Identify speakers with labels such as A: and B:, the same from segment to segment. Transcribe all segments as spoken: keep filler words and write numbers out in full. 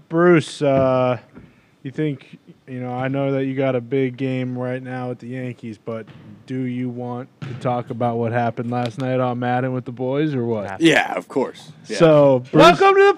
A: Bruce, uh, you think, you know, I know that you got a big game right now with the Yankees, but do you want to talk about what happened last night on Madden with the boys or what?
B: Yeah, of course. Yeah.
A: So, Bruce,
C: Welcome to the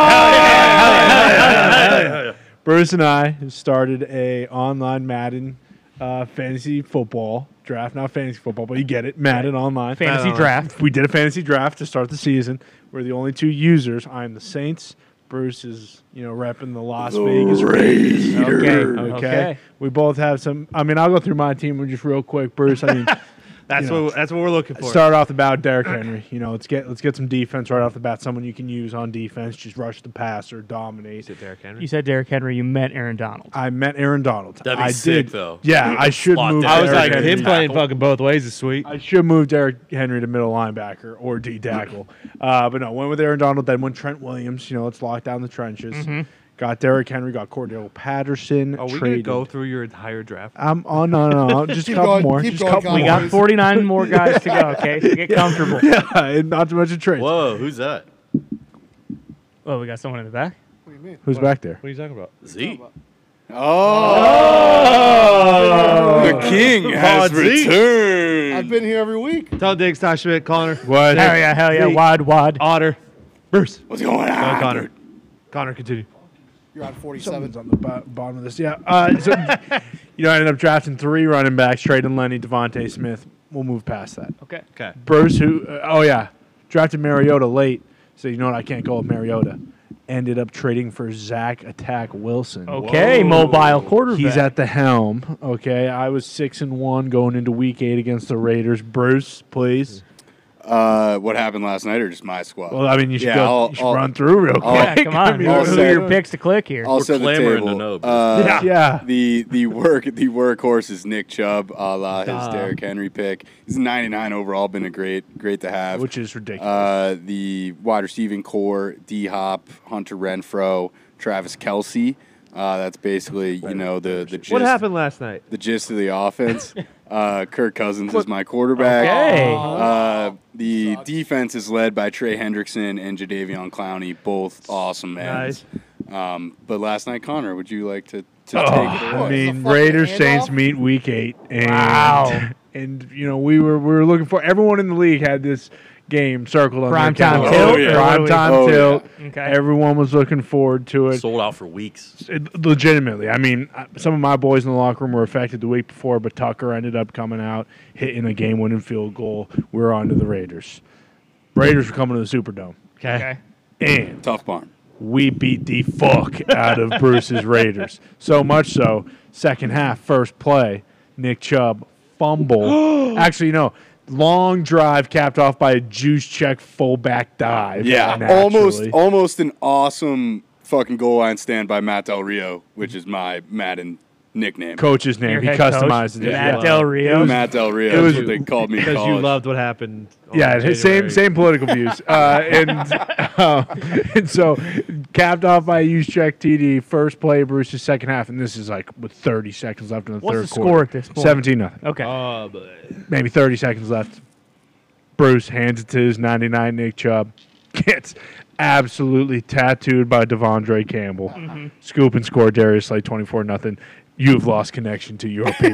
C: pod.
A: Bruce and I have started a online Madden uh, fantasy football draft. Not fantasy football, but you get it. Madden online.
D: Fantasy
C: Madden
D: draft.
A: We did a fantasy draft to start the season. We're the only two users. I'm the Saints. Bruce is, you know, repping the Las
B: The
A: Vegas
B: Raiders.
A: Okay,
D: Okay.
A: okay.
D: Okay.
A: We both have some. I mean, I'll go through my team just real quick, Bruce. I mean,
C: That's
A: You know,
C: what that's what we're looking for.
A: start off the bat, Derrick Henry. You know, let's get let's get some defense right off the bat. Someone you can use on defense, just rush the passer, dominate.
C: Is it Derrick Henry?
D: You said Derrick Henry. You met Aaron Donald.
A: I met Aaron Donald.
E: That'd be
A: I
E: sick,
A: did,
E: though.
A: Yeah, I should
E: Slot
A: move.
E: down.
C: I was
A: Derrick
C: like,
A: Henry.
C: him playing
E: tackle.
C: fucking both ways is sweet.
A: I should move Derrick Henry to middle linebacker or D tackle. Uh, but no, went with Aaron Donald, then went Trent Williams. You know, let's lock down the trenches.
D: Mm-hmm.
A: Got Derrick Henry, got Cordell Patterson.
C: Are we gonna
A: traded.
C: go through your entire draft?
A: I'm on. No, no, no. Just a
F: Keep
A: couple
F: going,
A: more.
F: keep
A: Just a
F: going,
A: couple
F: Colin.
D: We
A: more.
D: got forty-nine more guys to go. Okay, so get comfortable.
A: Yeah, and not too much of trades.
E: Whoa, who's that?
D: Oh, we got someone in the back.
F: What do you mean?
A: Who's back there?
C: What are you talking about?
E: Zeke.
B: Oh, the king has
C: Oh, Zeke.
B: returned.
F: I've been here every week.
C: Tell Diggs, Ty Schmidt, Connor,
A: What?
D: Hell yeah, hell yeah.
C: Zeke.
D: Wide, wide.
C: Otter, Bruce.
B: What's going
C: Go
B: on,
C: Connor. Connor, continue.
F: You're on forty-seven.
A: Someone's on the bo- bottom of this. Yeah. Uh, so, you know, I ended up drafting three running backs, trading Lenny, Devontae Smith. We'll move past that.
D: Okay.
C: Okay.
A: Bruce, who, uh, oh, yeah, drafted Mariota late. So, you know what? I can't go with Mariota. Ended up trading for Zach Attack Wilson.
D: Okay,
E: Whoa.
D: mobile quarterback.
A: He's at the helm. Okay. I was six and one going into week eight against the Raiders. Bruce, please.
B: Uh, what happened last night, or just my squad?
A: Well, I mean, you should,
B: Yeah,
A: go,
B: I'll-
A: you should
B: I'll-
A: run through real quick.
B: I'll-
D: Yeah, come on.
A: I mean,
B: I'll
D: Who
B: say-
D: are your picks to click here?
B: I'll set the
E: clamoring
B: table.
E: to know, Bruce.
B: Uh,
A: Yeah. yeah.
B: The the work the workhorse is Nick Chubb, a la his
C: Duh.
B: Derrick Henry pick. He's ninety-nine overall, been a great great to have.
A: Which is ridiculous.
B: Uh, the wide receiving core: D Hop, Hunter Renfro, Travis Kelsey. Uh, that's basically you know the the gist,
C: What happened last night?
B: the gist of the offense. uh, Kirk Cousins is my quarterback.
D: Okay.
B: Uh, the
F: Sucks.
B: defense is led by Trey Hendrickson and Jadeveon Clowney, both awesome ends. Um, but last night, Connor, would you like to, to
A: Oh,
B: take it
A: I
B: away?
A: mean,
F: It's a fucking
A: Raiders
F: handoff?
A: Saints meet week eight, and
D: Wow.
A: and you know we were we were looking for everyone in the league had this game circled on
D: Prime
A: their
D: time
A: calendar.
B: tilt,
A: Oh,
B: or
A: yeah.
B: what
A: Prime
D: do we-
A: time
B: Oh,
A: tilt.
D: Okay.
A: Everyone was looking forward to it.
E: Sold out for weeks.
A: It- legitimately. I mean, uh, some of my boys in the locker room were affected the week before, but Tucker ended up coming out, hitting a game-winning field goal. We were on to the Raiders. Raiders were coming to the Superdome,
D: Okay.
A: and
B: Tough barn.
A: we beat the fuck out of Bruce's Raiders. So much so, second half, first play, Nick Chubb fumble. Actually, no, long drive capped off by a juice check fullback dive.
B: Yeah,
A: naturally.
B: almost almost an awesome fucking goal line stand by Matt Del Rio, which is my Madden nickname.
A: Coach's name.
D: Your
A: He
D: head coach,
A: customized it.
D: Matt
A: Yeah.
D: Del Rio.
B: Matt Del Rio
A: it was-
B: is what they called me in
C: Because you
B: college.
C: loved what happened. on
A: Yeah, his same
C: January.
A: same political views, uh, and uh, and so capped off by a use check T D, first play Bruce's second half, and this is like with thirty seconds left in the
D: What's
A: third
D: the score
A: quarter.
D: at this point?
A: Seventeen nothing.
D: Okay.
C: Oh, but
A: Maybe thirty seconds left. Bruce hands it to his ninety-nine Nick Chubb, gets absolutely tattooed by Devondre Campbell.
D: Mm-hmm.
A: Scoop and score Darius Slay twenty-four nothing. You've lost connection to your peer.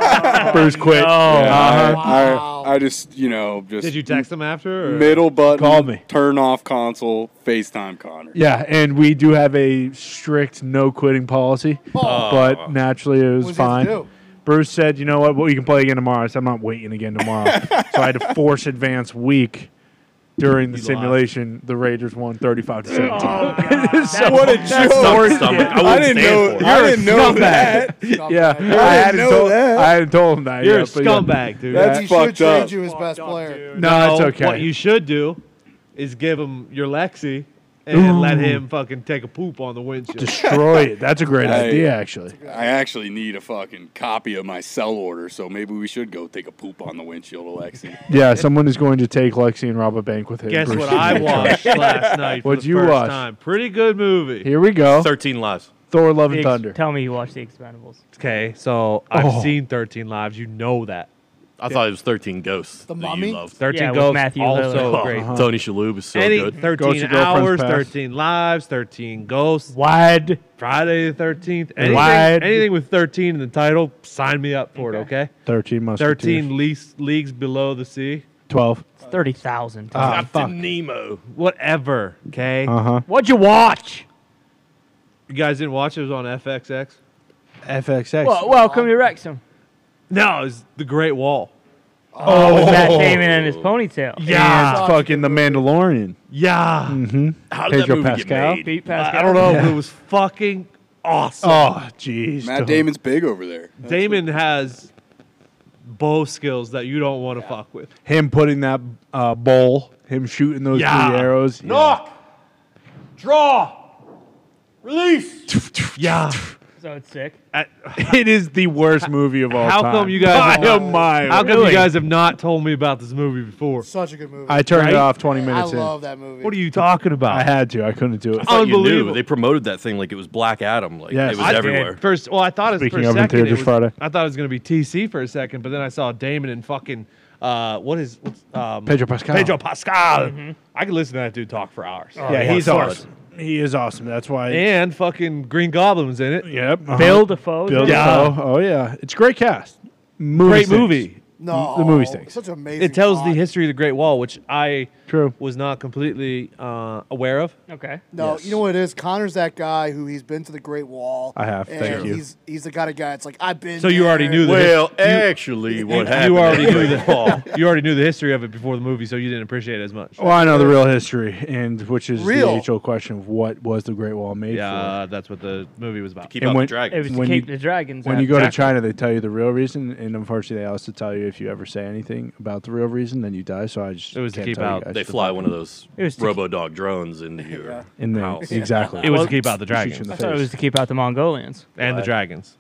A: Bruce quit.
D: No.
A: Uh-huh.
F: Wow.
B: I, I just, you know, just
C: did you text him after? Or?
B: middle button,
A: Called me.
B: turn off console, FaceTime Connor.
A: Yeah, and we do have a strict no quitting policy,
F: Oh.
A: but naturally it was
F: What's he have
A: fine.
F: to do?
A: Bruce said, "You know what? Well, we can play again tomorrow." I said, "I'm not waiting again tomorrow." So I had to force advance week during the
C: You
A: simulation. The Raiders won thirty-five to seventeen.
D: Oh, God.
A: So-
B: What a
E: That's
B: joke!
E: stomach, stomach. I
B: I
E: wouldn't
B: didn't
E: stand
B: know.
E: for it.
B: I didn't know that.
A: Yeah,
F: Scumbag.
A: I, hadn't
B: know
A: told.
B: that.
A: I hadn't told him that.
C: You're
A: yet,
C: a
A: but yeah.
C: scumbag, dude.
B: That's
F: He should
B: fucked
F: trade
B: up.
F: you his best player.
A: No, it's okay.
C: What you should do is give him your Lexi and let him fucking take a poop on the windshield.
A: Destroy it. That's a great
B: Hey.
A: idea, actually.
B: I actually need a fucking copy of my sell order, so maybe we should go take a poop on the windshield, Alexi.
A: Yeah, someone is going to take Lexi and rob a bank with him.
C: Guess
A: Bruce.
C: what I watched last night for
A: What'd
C: the
A: you
C: first
A: watch?
C: time? Pretty good movie.
A: Here we go.
E: thirteen lives.
A: Thor: Love
D: The
A: and
D: ex-
A: Thunder.
D: Tell me you watched The Expendables.
C: Okay, so I've
A: Oh.
C: seen thirteen Lives. You know that.
E: I thought it was thirteen Ghosts.
F: The
E: that
F: Mummy?
E: You loved.
C: thirteen
D: Yeah, with
C: Ghosts,
D: Matthew
C: also
D: Lillard.
C: great.
A: Uh-huh.
E: Tony Shalhoub is so
C: Any
E: good.
A: Ghost
C: thirteen
A: of Girlfriend's
C: hours,
A: Past.
C: thirteen lives, thirteen ghosts,
D: Wide.
C: Friday the thirteenth. Anything,
D: Wide.
C: anything with thirteen in the title, sign me up for it, okay?
A: Thirteen Musketeers.
C: thirteen leagues, leagues below the sea.
A: Twelve.
D: It's thirty thousand.
A: Ah,
E: Captain
A: fuck.
E: Nemo.
C: Whatever, okay?
A: Uh huh.
D: What'd you watch?
C: You guys didn't watch it? It was on F X X?
A: F X X.
D: Well, welcome to Wrexham.
C: No, it was The Great Wall.
D: Oh, with Matt Damon and his ponytail.
C: Yeah.
A: And fucking The Mandalorian.
C: Yeah.
A: Mm-hmm.
E: How did that
A: Pedro
E: movie
A: Pascal.
E: get made?
D: Pete Pascal.
C: I don't know,
A: Yeah.
C: but it was fucking awesome.
A: Oh, jeez.
B: Matt Damon's big over there. That's
C: Damon has bow skills that you don't want to fuck with.
A: Him putting that uh, bowl, him shooting those
C: Yeah.
A: three arrows.
C: Knock! Draw! Release! Yeah.
D: So it's sick.
C: At-
A: It is the worst movie of all
C: How
A: time.
C: come you guys
A: By a mile.
C: How come
D: Really?
C: you guys have not told me about this movie before?
F: Such a good movie.
A: I turned
C: Right?
A: it off twenty
F: I
A: minutes
F: love that movie.
C: What are you talking about?
A: in. I had to. I couldn't do it.
E: I thought you knew.
C: Unbelievable.
E: They promoted that thing like it was Black Adam. Like
A: Yes.
E: it was
A: I
C: I
E: everywhere.
C: did. First, well, I thought it was
A: Speaking
C: for a
A: of in
C: second. it
A: theaters
C: was-
A: Friday.
C: I thought it was going to be T C for a second, but then I saw Damon and fucking uh, what is what's, um,
A: Pedro Pascal.
C: Pedro Pascal. I could listen to that dude talk for hours.
A: Yeah,
E: yeah,
A: he's
E: solid.
A: awesome. He is awesome. That's why.
C: And fucking Green Goblin's in it.
A: Yep. uh-huh.
D: Bill Defoe.
A: Bill
C: Yeah.
A: Defoe. Oh yeah, it's a great cast. Movie
C: Great
A: stinks.
C: movie.
F: No,
A: The movie stinks.
F: Such an amazing.
C: It tells the
F: plot.
C: history of the Great Wall, which I
A: True.
C: was not completely uh, aware of.
D: Okay.
F: No,
A: Yes.
F: you know what it is. Connor's that guy who he's been to the Great Wall.
A: I have,
F: And
A: thank you.
F: He's he's the kind of guy. It's like I've been.
C: So you already
F: there.
C: knew the
E: Well, actually, what happened?
C: You already
E: at
C: knew
E: the
C: the
E: wall.
C: you already knew the history of it before the movie, so you didn't appreciate it as much.
A: Well, I know the real history, and which is
F: Real.
A: the age old question of what was the Great Wall made
C: Yeah, that's what the movie was about.
E: Keep
A: And
E: out
A: when-
E: the dragons.
D: It was to
A: When
D: keep
A: you-
D: the dragons.
A: for. When
D: out.
A: you go to
C: Exactly.
A: China, they tell you the real reason, and unfortunately, they also tell you if you ever say anything about the real reason, then you die. So I just
C: It was to
A: can't
C: keep
A: tell you
C: out-
A: guys
E: They
A: the
E: fly
A: fucking-
E: one of those
D: It was to-
E: robo dog drones into your
F: Yeah.
A: in the
E: house.
A: exactly.
C: It was
D: Well,
C: to keep out the
A: shoot you
C: dragons
A: in the
D: I thought it
A: face.
D: was to keep out the Mongolians.
C: and the
E: What?
C: dragons.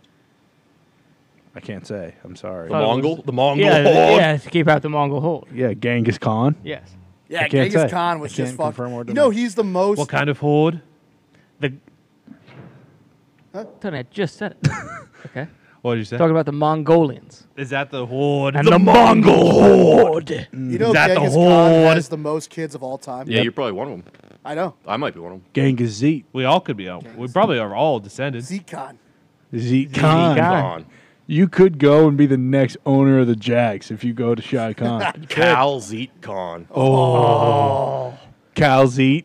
A: I can't say. I'm sorry.
E: The
D: Thought it
E: Mongol,
D: was-
E: the Mongol
D: Yeah,
E: horde.
D: yeah, to keep out the Mongol horde.
A: Yeah, Genghis Khan.
D: Yes.
F: Yeah,
A: I can't
F: Genghis
A: say.
F: Khan was
A: I
F: just
A: can't
F: fucked.
A: confirm or
F: You know,
A: deny.
F: he's the most.
C: What kind of horde?
D: The.
F: Huh?
D: Tony, I just said it. Okay.
C: What did you say?
D: Talking about the Mongolians.
C: Is that the horde?
D: And the, Mongol horde.
F: You know,
C: Is that the
F: Genghis Khan
C: horde?
F: has the most kids of all time.
E: Yeah, you're probably one of them.
F: I know.
E: I might be one of them.
A: Genghis Zeke.
C: we all could be. All, we probably are all descended.
F: Zeke Khan.
A: Zeke Khan.
D: Khan.
E: Khan.
A: You could go and be the next owner of the Jags if you go to Shai Khan.
E: Cal Zeet Khan.
A: Oh. Cal Zeke.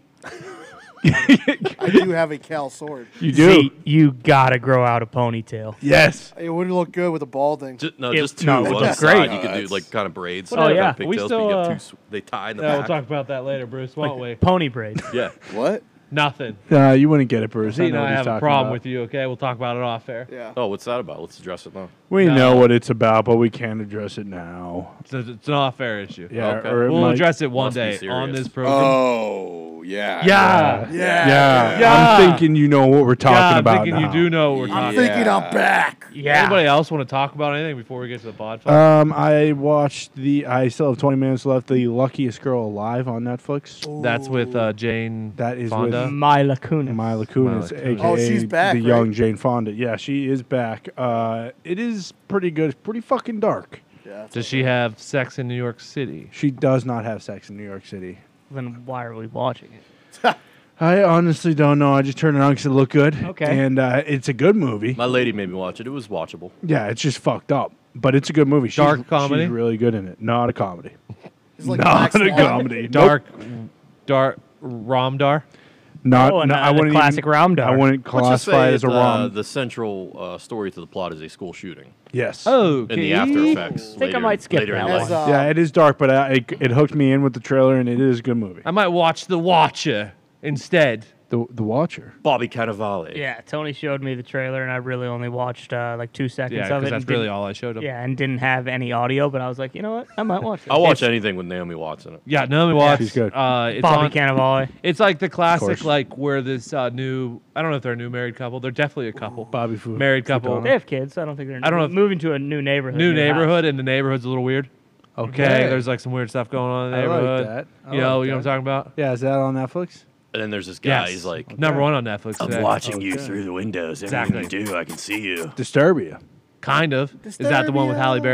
F: I do have a Cal sword.
A: You do.
D: See, you gotta grow out a ponytail.
A: Yes.
F: It would look good with a balding.
E: Just, no,
D: It-
E: just two
D: no,
E: on
D: it
E: the
D: looks
E: side.
D: great.
E: You could do
B: That's-
E: like kind of braids.
D: Oh,
E: Kind of
D: yeah.
E: pigtails,
C: We
E: but
C: still,
E: you get
C: uh,
E: two, s- they tie in the
C: Yeah, we'll
E: back.
C: talk about that later, Bruce, won't we?
D: Like pony braid.
E: Yeah.
B: What?
C: Nothing.
A: Uh, you wouldn't get it, Bruce.
C: See,
A: I know
C: now
A: what
C: I
A: he's
C: have a
A: talking
C: problem
A: about.
C: with you, okay? We'll talk about it off air.
F: Yeah.
E: Oh, what's that about? Let's address it now.
A: We
C: No.
A: know what it's about, but we can't address it now.
C: It's, a, it's an off air issue.
A: Yeah,
E: Okay.
A: or it
C: We'll
A: might-
C: address it one
E: Must be
C: day
E: serious.
C: on this program.
B: Oh, yeah.
C: yeah.
F: Yeah.
A: Yeah,
C: Yeah.
A: I'm thinking you know what we're talking
C: Yeah, I'm
A: about
C: thinking
A: now.
C: you do know what we're
B: I'm
C: talking
F: I'm
C: about.
F: thinking
B: Yeah.
F: I'm back.
D: Yeah.
C: Anybody else want to talk about anything before we get to the pod? fight?
A: Um, I watched the. I still have twenty minutes left. The Luckiest Girl Alive on Netflix.
C: That's with uh, Jane
A: That is
C: Fonda.
A: with
D: Mila Kunis.
A: Mila Kunis,
C: Mila
A: aka
C: Kunis.
F: Oh, she's back,
A: the
F: right?
A: young Jane Fonda. Yeah, she is back. Uh, it is pretty good. It's pretty fucking dark.
F: Yeah, that's
C: Does
F: okay.
C: she have sex in New York City?
A: She does not have sex in New York City.
D: Then why are we watching it?
A: I honestly don't know. I just turned it on because it looked good.
D: Okay.
A: And uh, it's a good movie.
E: My lady made me watch it. It was watchable.
A: Yeah, it's just fucked up, but it's a good movie. She's,
C: Dark comedy?
A: She's really good in it. Not a comedy.
F: It's like Black
A: Not a
F: Swan.
A: comedy. Nope.
C: Dark, dark, Ramdar.
A: Not.
D: Oh, and,
A: no,
D: uh,
A: I
D: the
A: wouldn't
D: classic
A: even,
D: Ramdar.
A: I wouldn't
E: Let's just
A: classify
E: say
A: it as a
E: the,
A: rom.
E: the central uh, story to the plot is a school shooting
A: Yes.
C: Oh,
E: and the after effects.
D: I think I
E: later-
D: might skip
E: later in
D: that
F: As,
E: life.
F: uh,
A: Yeah, it is dark, but I, it, it hooked me in with the trailer, and it is a good movie.
C: I might watch The Watcher instead.
A: The The Watcher.
E: Bobby Cannavale.
D: Yeah, Tony showed me the trailer, and I really only watched uh, like two seconds
C: Yeah,
D: of
C: because
D: it.
C: that's
D: and
C: really
D: didn't-
C: all I showed him.
D: Yeah, and didn't have any audio, but I was like, you know what? I might watch it.
E: I'll watch
D: It's
E: anything with Naomi Watts in it.
C: Yeah, Naomi Watts.
A: she's good.
C: Uh, it's
D: Bobby
C: on-
D: Cannavale.
C: It's like the classic,
A: course.
C: like where this uh, new. I don't know if they're a new married couple. They're definitely a couple.
A: Bobby Fu.
C: Married couple.
D: They have kids. So I don't think they're.
C: I don't know if-
D: moving to a new neighborhood.
C: New
D: near the house.
C: neighborhood, and the neighborhood's a little weird. Okay, there's like some weird stuff going on in the
A: I like
C: neighborhood.
A: that. I
C: you know,
A: like
C: you know what I'm
A: that.
C: talking about?
A: Yeah, is that on Netflix?
E: And then there's this guy.
C: Yes.
E: He's like,
C: Number one on Netflix.
E: I'm
C: today.
E: watching you
A: Okay.
E: through the windows.
C: Exactly.
E: Everything you do, I can see you.
A: Disturbia.
C: Kind of. Is that the one with
F: Disturbia.
C: Halle Berry?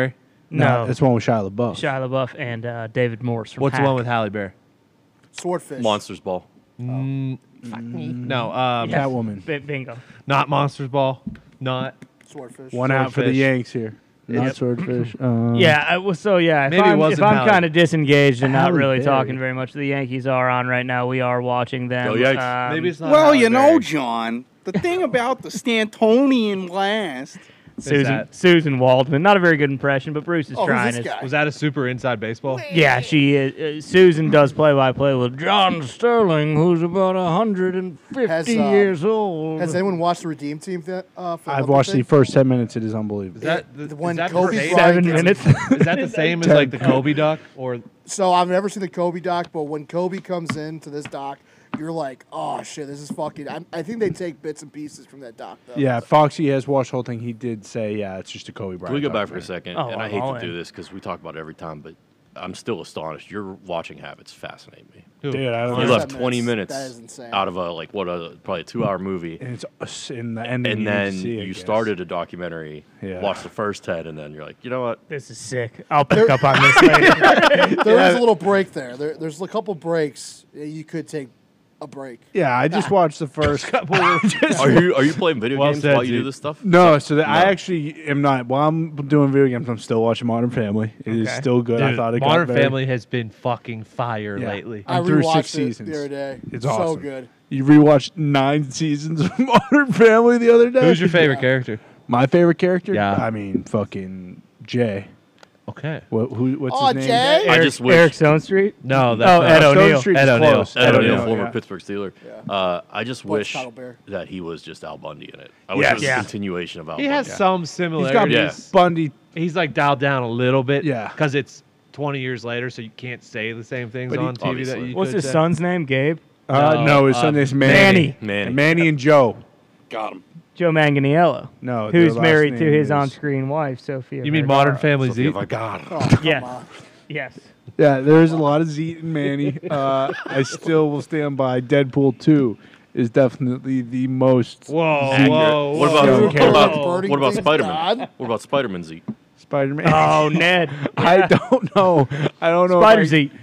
D: No.
A: It's one with Shia LaBeouf.
D: Shia LaBeouf and uh, David Morse from
C: What's the
D: Hack.
C: one with Halle Berry?
F: Swordfish.
E: Monsters Ball.
C: Mm, fuck me. No, um,
D: Yeah.
A: Catwoman.
D: B- bingo.
C: not Monsters Ball. Not.
F: Swordfish.
A: One out for the
C: Swordfish.
A: Yanks here. Not
C: Yep.
A: Swordfish. Um,
D: Yeah, I was so yeah. If
C: Maybe it
D: I'm,
C: wasn't
D: if I'm
C: Halle.
D: kind of disengaged and not
A: Halle
D: really
A: Berry.
D: talking very much, the Yankees are on right now. We are watching them.
E: Go Yanks.
D: Um,
C: Maybe it's not.
B: Well,
C: Halle
B: you know,
C: Berry.
B: John, the thing about the Stantonian blast.
D: Susan
C: that?
D: Susan Waldman. Not a very good impression, but Bruce is
F: Oh,
D: trying.
F: who's this
D: his-
F: guy?
C: Was that a super inside baseball?
D: Yeah, she is. Uh, Susan does play by play with John Sterling, who's about one hundred fifty
F: Has, um,
D: years old.
F: Has anyone watched the Redeem Team? Th- uh, for
A: I've
F: Olympic
A: watched the
F: thing?
A: first ten minutes. It is unbelievable.
C: Is that the,
F: When
C: is that
F: Kobe
C: the same,
F: Bryant
D: Seven
F: gets-
D: minutes.
C: is that the same as like the Kobe doc or
F: So I've never seen the Kobe doc, but when Kobe comes into this doc, you're like, oh shit, this is fucking. I'm, I think they take bits and pieces from that doc though.
A: Yeah, Foxy has watched the whole thing. He did say, yeah, it's just a Kobe Bryant.
E: Can we go back for a
A: documentary.
E: second?
D: Oh,
E: and I
D: I'm
E: hate
D: all
E: to do
D: in.
E: this because we talk about it every time, but I'm still astonished. Your watching habits fascinate me.
C: who?
A: Dude, I don't
E: You
F: First
A: know.
E: left
F: ten
E: twenty
F: minutes,
E: minutes,
F: that is insane.
E: out of a like what a probably a two-hour movie,
A: And it's us in the ending.
E: and
A: you
E: then
A: see, I
E: you
A: guess.
E: started a documentary,
A: Yeah.
E: watched the first ten, and then you're like, you know what?
D: This is sick. I'll pick up on this later.
F: There is a little break there. there. There's a couple breaks. Yeah, you could take a break.
A: Yeah, I just watched the first.
E: Are you are you playing video
C: Well
E: games
C: said,
E: while you do
C: dude.
E: this stuff?
A: No, so that I
E: No.
A: actually am not. While I'm doing video games, I'm still watching Modern Family. It is
D: Okay.
A: still good. I
C: Dude,
A: thought it
C: Modern
A: got very,
C: Family has been fucking fire
A: Yeah.
C: lately.
F: I
A: I'm through
F: rewatched
A: six
F: it
A: seasons.
F: the other day.
A: It's
F: so
A: awesome.
F: good.
A: You rewatched nine seasons of Modern Family the other day.
C: Who's your favorite character?
A: My favorite character?
C: Yeah.
A: I mean, fucking Jay.
C: Okay.
A: What? Who? What's
F: Oh,
A: his name?
F: Jay?
E: I
D: Eric,
E: just wish-
D: Eric Stone Street.
C: No, that's
D: Oh,
C: not-
D: Ed
A: Stone
D: O'Neill.
A: Street
C: Ed
A: is
C: O'Neill.
A: close.
E: Ed O'Neill,
A: O'Neill,
E: former
A: yeah.
E: Pittsburgh Steeler.
F: Yeah.
E: Uh, I just
F: But
E: wish
F: Chicago Bear.
E: that he was just Al Bundy in it. I wish
A: Yes.
E: it was
D: Yeah.
E: a continuation of Al
C: He
E: Bundy.
C: has some
A: He's got
C: similarities.
E: Yeah.
A: Bundy.
C: He's like dialed down a little bit.
A: Yeah.
C: Because it's twenty years later, so you can't say the same things
A: But he-
C: on T V that
E: Obviously.
C: you
D: What's
C: could
D: his
C: say.
D: son's name? Gabe.
A: Uh,
C: No,
A: no, his
C: uh,
A: son is Manny.
D: Manny.
E: Manny.
A: Manny and Joe.
B: Got him.
D: Joe Manganiello.
A: No, their
D: Who's
A: last
D: married to
A: name
D: his
A: is-
D: on-screen wife, Sophia.
C: You mean
D: Vergara.
C: Modern Family
E: Sophia
C: Z?
E: Vergara.
F: Oh, come
D: Yeah.
F: on.
D: Yes.
A: Yeah, there's a lot of Zeke and Manny. Uh, I still will stand by Deadpool two is definitely the most
C: Whoa,
E: Accurate.
C: whoa,
E: What
C: whoa.
E: about
A: Whoa.
E: what about,
F: Whoa.
E: what about
F: Burning
E: Spider Man?
F: God.
E: What about Spider Man Z?
A: Spider-Man.
D: Oh, Ned.
A: I don't know. I don't know. if
D: Spider
A: I-
D: Zeke.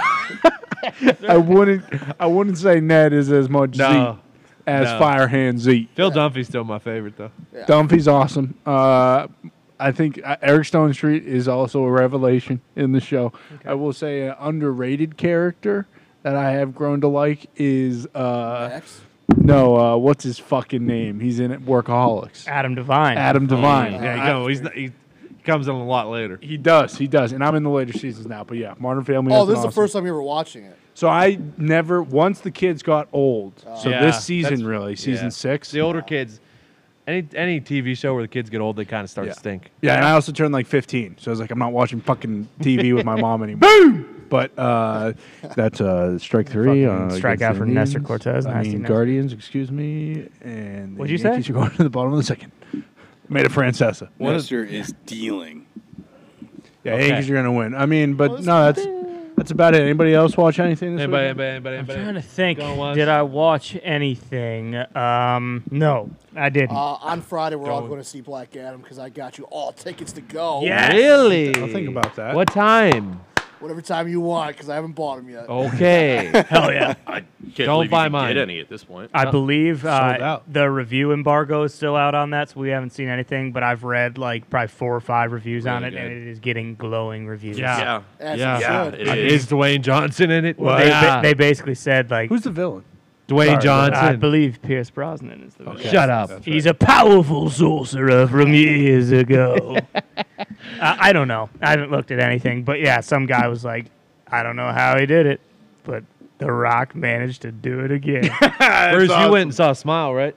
A: I wouldn't. I wouldn't say Ned is as much
C: No.
A: Zeke as
C: No.
A: Firehand Zeke.
C: Phil Dunphy's still my favorite, though.
A: Dunphy's awesome. Uh, I think uh, Eric Stone Street is also a revelation in the show. I will say an underrated character that I have grown to like is uh,
F: Max?
A: no. Uh, what's his fucking name? He's in it. Workaholics.
D: Adam Devine.
A: Adam Devine.
C: Yeah, you know, he's not, he comes in a lot later.
A: He does. He does. And I'm in the later seasons now. But yeah, Modern Family.
F: Oh,
A: has been
F: this is the
A: awesome.
F: first time you were watching it.
A: So I never once the kids got old. so
C: Yeah,
A: this season
C: that's-
A: really, season
C: yeah.
A: six.
C: The older kids, any any T V show where the kids get old, they kind of start
A: Yeah.
C: to stink.
A: Yeah, and I also turned like fifteen, so I was like, I'm not watching fucking T V with my mom anymore. But uh, that's uh, strike three.
D: Fucking
A: Uh,
D: strike
A: against
D: out
A: the
D: for Nestor
A: Indians.
D: Cortez,
A: I
D: nasty
A: mean,
D: Nestor.
A: Guardians, excuse me. And the
D: What'd you say?
A: Yankees are going to the bottom of the second. Made it Francesa.
B: Nestor is dealing.
A: Yeah,
C: Okay.
A: Yankees are going to win. I mean, but
F: Well,
A: no, that's that's about it. Anybody else watch anything this
C: Anybody,
A: week?
C: anybody, anybody,
D: I'm
C: anybody?
D: trying to think.
C: Going once.
D: Did I watch anything? Um, no, I didn't.
F: Uh, on Friday, we're all
C: Going.
F: going to see Black Adam because I got you all tickets to go.
D: Yes.
C: Really?
A: I'll think about that.
C: What time?
F: Whatever time you want because I haven't bought them yet.
C: Okay.
D: Hell yeah.
E: I can't
C: Don't
E: believe
C: buy
E: you can
C: mine.
E: get any at this point.
D: I believe
A: Sold
D: uh,
A: out.
D: the review embargo is still out on that, so we haven't seen anything. But I've read like probably four or five reviews on it,
E: Really
D: and
E: good.
D: it is getting glowing reviews.
C: Yeah.
E: Yeah.
F: As
C: Yeah.
F: you
E: Yeah,
F: should.
E: it
C: Uh,
E: is.
C: Is Dwayne Johnson in it?
D: Well, they,
C: Yeah.
D: ba- they basically said like
A: Who's the villain?
C: Dwayne
A: Sorry,
D: I
C: Johnson.
D: believe Pierce Brosnan is the villain.
C: Shut up.
A: That's
D: He's a powerful sorcerer from years ago. uh, I don't know. I haven't looked at anything, but yeah, some guy was like, I don't know how he did it, but The Rock managed to do it again.
C: Bruce, you went and saw Smile, right?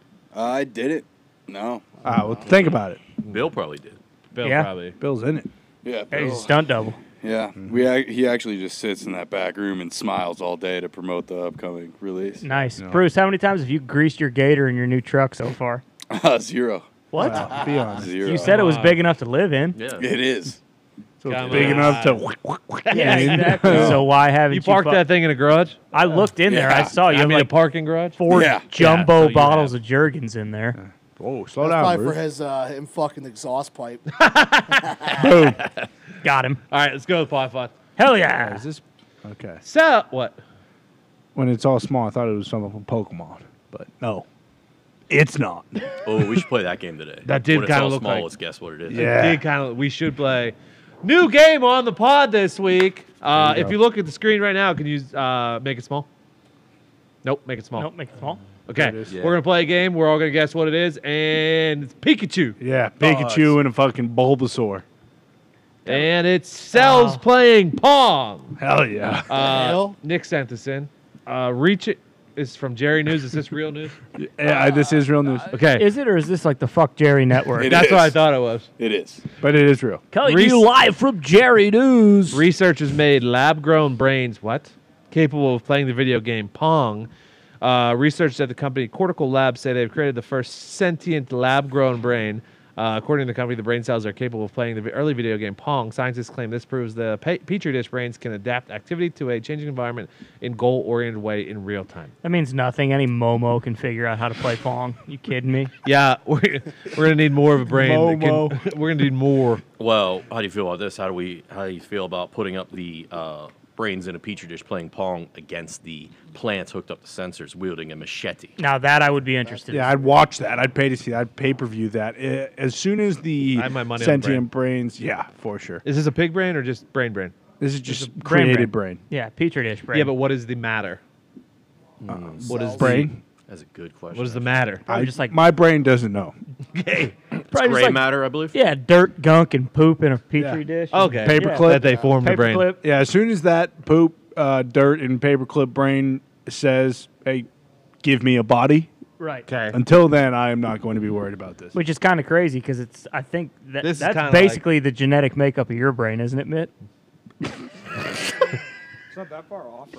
B: I did it. No.
A: Ah, well, think about it.
E: Bill probably did.
C: Bill
D: Yeah.
C: probably.
A: Bill's in it.
B: Yeah.
D: He's a
B: Bill.
D: stunt double.
B: Yeah. We ac- he actually just sits in that back room and smiles all day to promote the upcoming release.
D: Nice.
A: No.
D: Bruce, how many times have you greased your gator in your new truck so far?
B: Uh, zero.
D: What?
A: Wow, be honest.
B: Zero.
D: You said it was
C: Wow.
D: big enough to live in.
E: Yeah.
B: It is.
A: So
C: Come
A: it's big
C: on.
A: enough to.
D: Yeah, exactly. So why haven't you,
C: You parked
D: fu-
C: that thing in a garage?
D: I looked in there. I
B: Yeah.
D: saw you
C: I
D: have
C: mean, a
D: like
C: parking garage?
D: four
B: Yeah.
D: jumbo
C: Yeah, so you
D: bottles
C: have.
D: of Jergens in there.
A: Oh, slow
F: That's
A: down,
F: probably
A: Bruce.
F: for his uh, him fucking exhaust pipe.
A: Boom.
D: Got him.
C: All right, let's go with five five.
D: Hell yeah.
A: Is this okay?
C: So what?
A: When it's all small, I thought it was something from Pokemon, but no, it's not.
E: Oh, we should play that game today.
C: That did
E: When it's
C: kinda
E: all
C: look
E: small,
C: like-
E: let's guess what it is.
A: Yeah.
C: Did kind of. We should play new game on the pod this week. Uh,
A: There you
C: if
A: go.
C: you look at the screen right now, can you uh, make it small? Nope, make it small.
D: Nope, make it small.
C: Okay,
A: There it is.
E: Yeah.
C: we're gonna play a game. We're all gonna guess what it is, and it's Pikachu,
A: Yeah, Pikachu and a fucking Bulbasaur.
C: and it's Cells
D: Oh.
C: playing Pong.
A: Hell yeah.
C: Uh,
F: hell?
C: Nick sent this in. Uh, Reach it is from Jerry News. Is this real news?
A: yeah, this is real news,
C: Okay,
D: Is it or is this like the Fuck Jerry Network?
B: It
C: that's
B: is.
C: what I thought it was.
B: It is.
A: but it is real.
D: Coming
C: Reese-
D: to you live from Jerry News.
C: Researchers made lab-grown brains, what? Capable of playing the video game Pong. Uh, researchers at the company Cortical Labs say they've created the first sentient lab-grown brain. Uh, according to the company, the brain cells are capable of playing the vi- early video game Pong. Scientists claim this proves the pe- petri dish brains can adapt activity to a changing environment in goal-oriented way in real time.
D: That means nothing. Any Momo can figure out how to play Pong. You kidding me?
C: Yeah, we're, we're gonna need more of a brain. that can- we're gonna need more.
E: Well, how do you feel about this? How do we? How do you feel about putting up the uh, brains in a petri dish, playing Pong against the plants hooked up to sensors, wielding a machete?
D: Now that I would be interested.
A: Yeah, I'd watch that. I'd pay to see that. I'd pay per view that. Uh, As soon as the
C: I have my money on the
A: sentient brains, yeah, for sure.
C: Is this a pig brain or just brain brain?
A: This is just
D: brain
A: created brain.
D: Yeah, Petri dish brain.
C: Yeah, but what is the matter? What is the,
A: Brain.
E: That's a good question.
C: what is the matter?
D: Probably
A: I,
D: just like
A: my brain doesn't know.
C: Okay.
E: It's
D: probably just
E: gray
D: like-
E: matter, I believe.
D: yeah, dirt, gunk, and poop in a petri
A: Yeah.
D: dish.
C: Okay.
A: Paperclip.
C: That they formed the brain.
D: Paperclip.
A: Yeah, as soon as that poop, uh, dirt, and paperclip brain says, "Hey, give me a body."
D: Right.
C: Okay.
A: Until then, I am not going to be worried about this.
D: Which is kind of crazy because it's. I think that
C: This is
D: that's
C: kinda
D: basically the genetic makeup of your brain, isn't it, Mitt?
G: It's not that far off,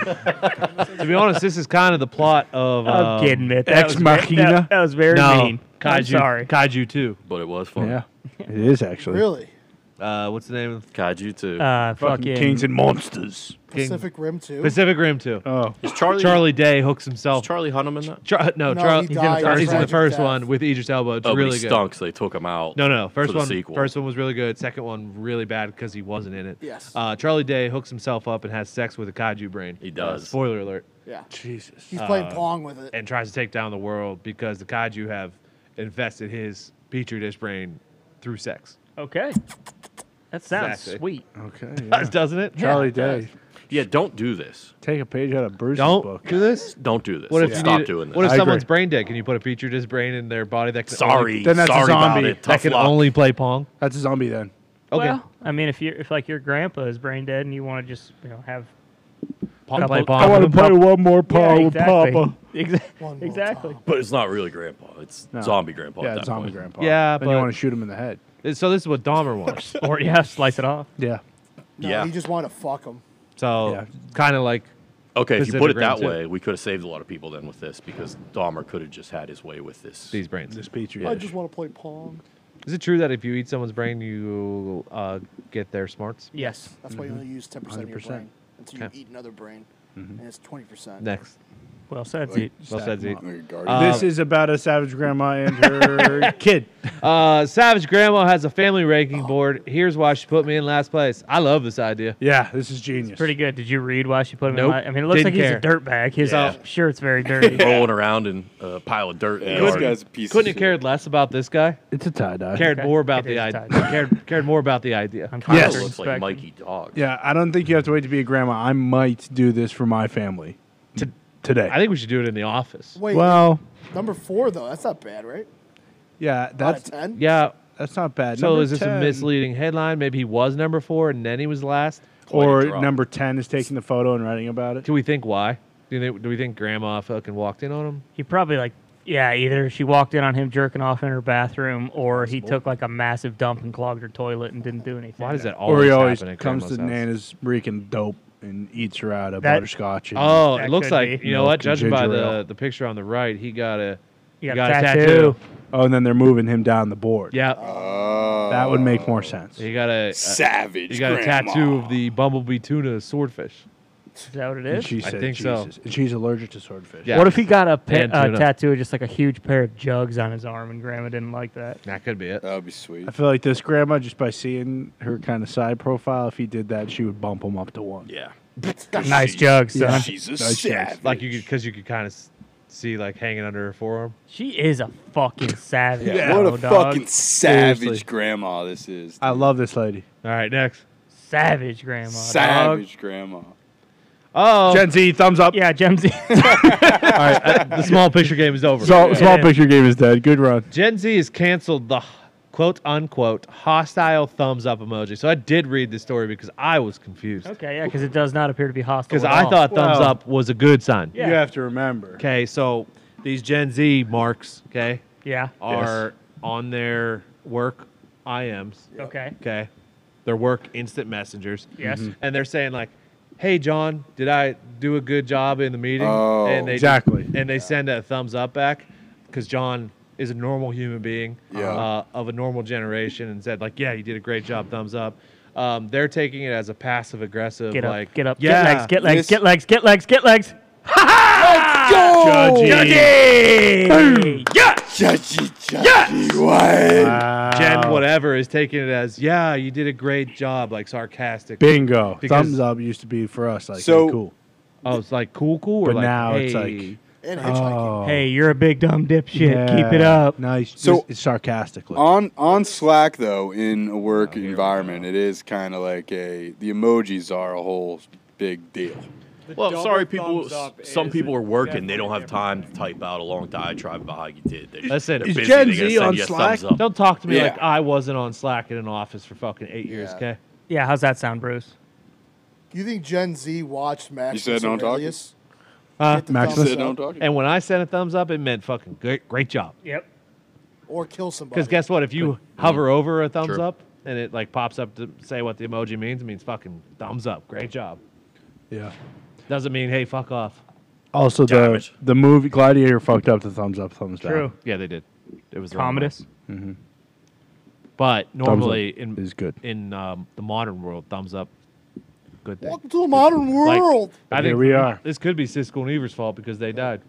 G: right?
C: To be honest, this is kind of the plot of.
D: I'm
C: um,
D: kidding, Mitt. That
A: Ex
D: was ve-
A: Machina?
D: That, that was very
C: No,
D: mean. I'm
C: Kaiju.
D: sorry.
C: Kaiju two.
E: But it was fun.
A: Yeah, it is actually.
F: Really?
C: Uh, what's the name of
E: Kaiju too.
D: Uh,
A: Fucking
D: fucking
A: Kings and Monsters.
C: King-
F: Pacific Rim two.
C: Pacific Rim two?
A: Oh,
E: is Charlie?
C: Charlie Day hooks
E: Is
C: himself.
E: Charlie Hunnam in that?
C: Char- no,
F: No,
C: Charlie.
F: he
C: He's in the
F: died
C: first,
F: in
C: he's in the
F: tragic
C: first
F: death.
C: one with Idris Elba. It's
E: Oh,
C: really
E: but he
C: good.
E: stunk, so they took him out.
C: No, no. First
E: for the
C: one,
E: sequel.
C: first one was really good. Second one really bad because he wasn't in it.
F: Yes.
C: Uh, Charlie Day hooks himself up and has sex with a kaiju brain.
E: He
C: Uh,
E: does.
C: spoiler alert.
F: Yeah.
A: Jesus.
F: He's playing
C: Uh,
F: Pong with it.
C: And tries to take down the world because the kaiju have infested his petri dish brain through sex.
D: Okay. That sounds
C: Exactly.
D: sweet.
A: Okay. yeah.
C: Doesn't it?
A: Charlie
D: it does.
A: Day.
E: Yeah, don't do this.
A: Take a page out of Bruce's
C: Don't
A: book.
C: do this.
E: Don't do this.
C: What if
E: Let's
C: you
E: stop
C: need,
E: doing this.
C: What if
A: I
C: someone's
A: agree.
C: brain dead? Can you put a petri dish brain in their body that can
E: Sorry,
C: only,
A: Then that's a
E: sorry about
A: zombie.
E: it.
C: that
E: Tough
C: can
E: luck.
C: only play Pong?
A: That's a zombie then.
C: Okay.
D: Well, I mean, if you if like your grandpa is brain dead and you want to just you know have
C: Pong,
D: Couple-
C: play
D: I
C: Pong.
A: I want to
C: with him.
A: play one more
D: yeah,
A: Paul with
D: exactly.
A: Papa.
D: Exa-
F: One more
D: exactly.
E: But it's not really Grandpa. It's
A: No.
E: zombie Grandpa.
A: Yeah,
E: at
A: it's
E: that
A: zombie
E: point.
A: grandpa.
C: Yeah,
A: then you
C: but-
A: want to shoot him in the head.
C: So this is what Dahmer wants.
D: Or yeah, slice it off.
A: Yeah.
F: No,
E: Yeah.
F: he just wanted to fuck him.
C: So
A: Yeah.
C: kind of like
E: Okay, if you
C: Pacific
E: put it
C: Rim
E: that
C: too.
E: way, we could have saved a lot of people then with this because Dahmer could have just had his way with this.
C: these brains.
A: This petri
F: I
A: dish.
F: just want to play Pong.
C: Is it true that if you eat someone's brain, you uh, get their smarts?
D: Yes.
F: That's why you only use ten percent of your
A: one hundred
F: brain
A: percent.
F: until
C: Okay.
F: you eat another brain, and it's twenty percent.
C: Next.
D: Well said,
B: Like-
D: Zeke.
C: Well said, Zeke.
B: Like a guardian.
C: Uh,
A: This is about a savage grandma and her kid.
C: Uh, Savage Grandma has a family ranking board. Here's why she put me in last place. I love this idea.
A: Yeah, this is genius.
D: Pretty good. Did you read why she put him
C: Nope.
D: in? li- I mean, it looks
C: Didn't
D: like
C: care.
D: he's a dirtbag. His
E: Yeah.
D: shirt's very dirty.
E: Rolling around in a pile of dirt.
B: Yeah,
E: in the
B: this
E: garden.
B: guy's a piece
C: Couldn't
B: of
C: have cared less about this guy.
A: It's a tie dye.
C: Cared
D: Okay.
C: more about
D: It
C: the
D: is
C: idea.
D: tight.
C: cared cared more about the idea.
D: I'm
E: Kyle
A: Yes.
E: looks like
D: respecting.
E: Mikey Dog.
A: Yeah, I don't think you have to wait to be a grandma. I might do this for my family
C: To-
A: today.
C: I think we should do it in the office.
F: Wait,
A: well,
F: number four though. That's not bad, right?
A: yeah,
F: Out
A: that's
F: of ten.
C: Yeah.
A: that's not bad.
C: So
A: Number
C: is this
A: ten,
C: a misleading headline? Maybe he was number four and then he was last.
A: Or
E: drop.
A: number ten is taking the photo and writing about it.
C: Do we think why? Do, you think, do we think Grandma fucking walked in on him?
D: He probably like, yeah, either she walked in on him jerking off in her bathroom, or he took like a massive dump and clogged her toilet and didn't do anything.
C: Why does that
A: Or
C: always
A: he always
C: happen at
A: comes
C: Grandma's
A: to
C: house?
A: Nana's reeking dope and eats her out of
D: That-
A: butterscotch. And
C: Oh,
D: That
C: it looks
D: could
C: like
D: be.
C: you know
A: Milk
C: what?
A: and
C: Judging by
A: ginger
C: the,
A: ale.
C: the picture on the right, he got a
D: You
C: he
D: got,
C: got
D: a
C: a
D: tattoo.
C: tattoo.
A: oh, and then they're moving him down the board.
C: yeah.
B: Oh.
A: That would make more sense.
C: He got a, a
B: Savage.
C: he got a
B: grandma.
C: tattoo of the bumblebee tuna swordfish.
D: Is that what it
A: And
D: is?
A: she
C: I
A: said
C: think so.
A: Jesus. And she's allergic to swordfish.
C: Yeah.
D: What if he got a pa-
C: And
D: uh,
C: tuna.
D: tattoo of just like a huge pair of jugs on his arm and grandma didn't like that?
C: That could be it.
B: That would be sweet.
A: I feel like this grandma, just by seeing her kind of side profile, if he did that, she would bump him up to one.
E: Yeah.
D: Nice jugs, son.
A: Yeah.
B: She's a
A: Nice
B: savage.
C: Like you could, because you could kind of see like hanging under her forearm.
D: She is a fucking savage.
B: Yeah, what a
D: though, dog.
B: fucking savage
A: Seriously.
B: grandma this is.
A: I love this lady.
C: All right, next.
D: savage grandma. dog.
B: savage grandma.
C: Oh,
A: Gen Z, thumbs up.
D: Yeah, Gen Z.
C: all right. uh, the small picture game is over.
A: So, small
D: Yeah.
A: picture game is dead. Good run.
C: Gen Z has canceled the quote unquote hostile thumbs up emoji. So I did read this story because I was confused.
D: Okay, yeah, because it does not appear to be hostile.
C: Because
D: at
C: I
D: all.
C: thought thumbs
A: Well-
C: up was a good sign.
D: Yeah.
A: You have to remember.
C: Okay, so these Gen Z marks, okay,
D: Yeah.
C: are on their work I Ms.
D: Okay.
C: Okay, their work instant messengers.
D: Yes.
A: Mm-hmm.
C: And they're saying like, "Hey John, did I do a good job in the meeting?"
B: Oh.
C: and they
A: Exactly.
C: and they send a thumbs up back because John is a normal human being
B: Yeah.
C: uh, of a normal generation and said like, "Yeah, you did a great job, thumbs up." Um, they're taking it as a passive aggressive
D: Get up.
C: like,
D: get up.
C: yeah,
D: Get legs. Get legs.
B: This-
D: Get legs. Get legs. Get legs.
A: Judgy.
D: Yeah.
B: Judgy, judgy, what?
A: Wow.
C: Jen whatever is taking it as, "Yeah, you did a great job," like sarcastic.
A: Bingo.
C: Because-
A: Thumbs up used to be for us like,
B: So-
A: hey, cool.
C: Oh, it's like cool, cool, or
A: But
C: like,
A: now it's
C: hey.
A: like,
F: And hitchhiking.
A: oh.
D: Hey, you're a big dumb dipshit.
A: yeah,
D: Keep it up.
A: Nice.
B: So-
A: So, it's sarcastically.
B: On on Slack though, in a work
C: Oh, here we
B: environment, it is kind of like a the emojis are a whole big deal.
G: The
E: Well,
G: double
E: sorry, people.
G: thumbs up
E: Some
G: is
E: people are working. They don't have
G: definitely
E: time to type out a long diatribe about how you did. They're,
C: Listen,
E: they're
C: is
E: busy.
A: Gen
E: They gotta
A: Z
E: send
A: on
E: you a
A: Slack?
E: thumbs up.
C: Don't talk to me
B: Yeah.
C: like I wasn't on Slack in an office for fucking eight years,
B: Yeah.
C: okay?
D: Yeah, how's that sound, Bruce?
F: You think Gen Z watched Max
B: You said don't talk?
F: Aurelius?
C: Uh,
F: Get the
A: Max
F: thumbs
B: Sit
F: up,
B: down talking.
C: and when I sent a thumbs up, it meant fucking great, great job.
D: Yep.
F: or kill somebody.
C: Because guess what? If you hover over a thumbs
E: True.
C: up and it like pops up to say what the emoji means, it means fucking thumbs up. Great job.
A: yeah.
C: Doesn't mean hey fuck off.
A: Also, the,
E: Damage.
A: the movie Gladiator fucked up the thumbs up, thumbs down.
D: True.
C: Yeah, they did. It was the wrong way.
D: Commodus.
C: But
A: Thumbs
C: normally
A: up
C: in
A: is good.
C: in um, the modern world, thumbs up, good thing.
F: Welcome to the modern
C: Like,
F: world.
C: I
A: Here
C: think
A: we are.
C: This could be Siskel and Ever's fault because they died.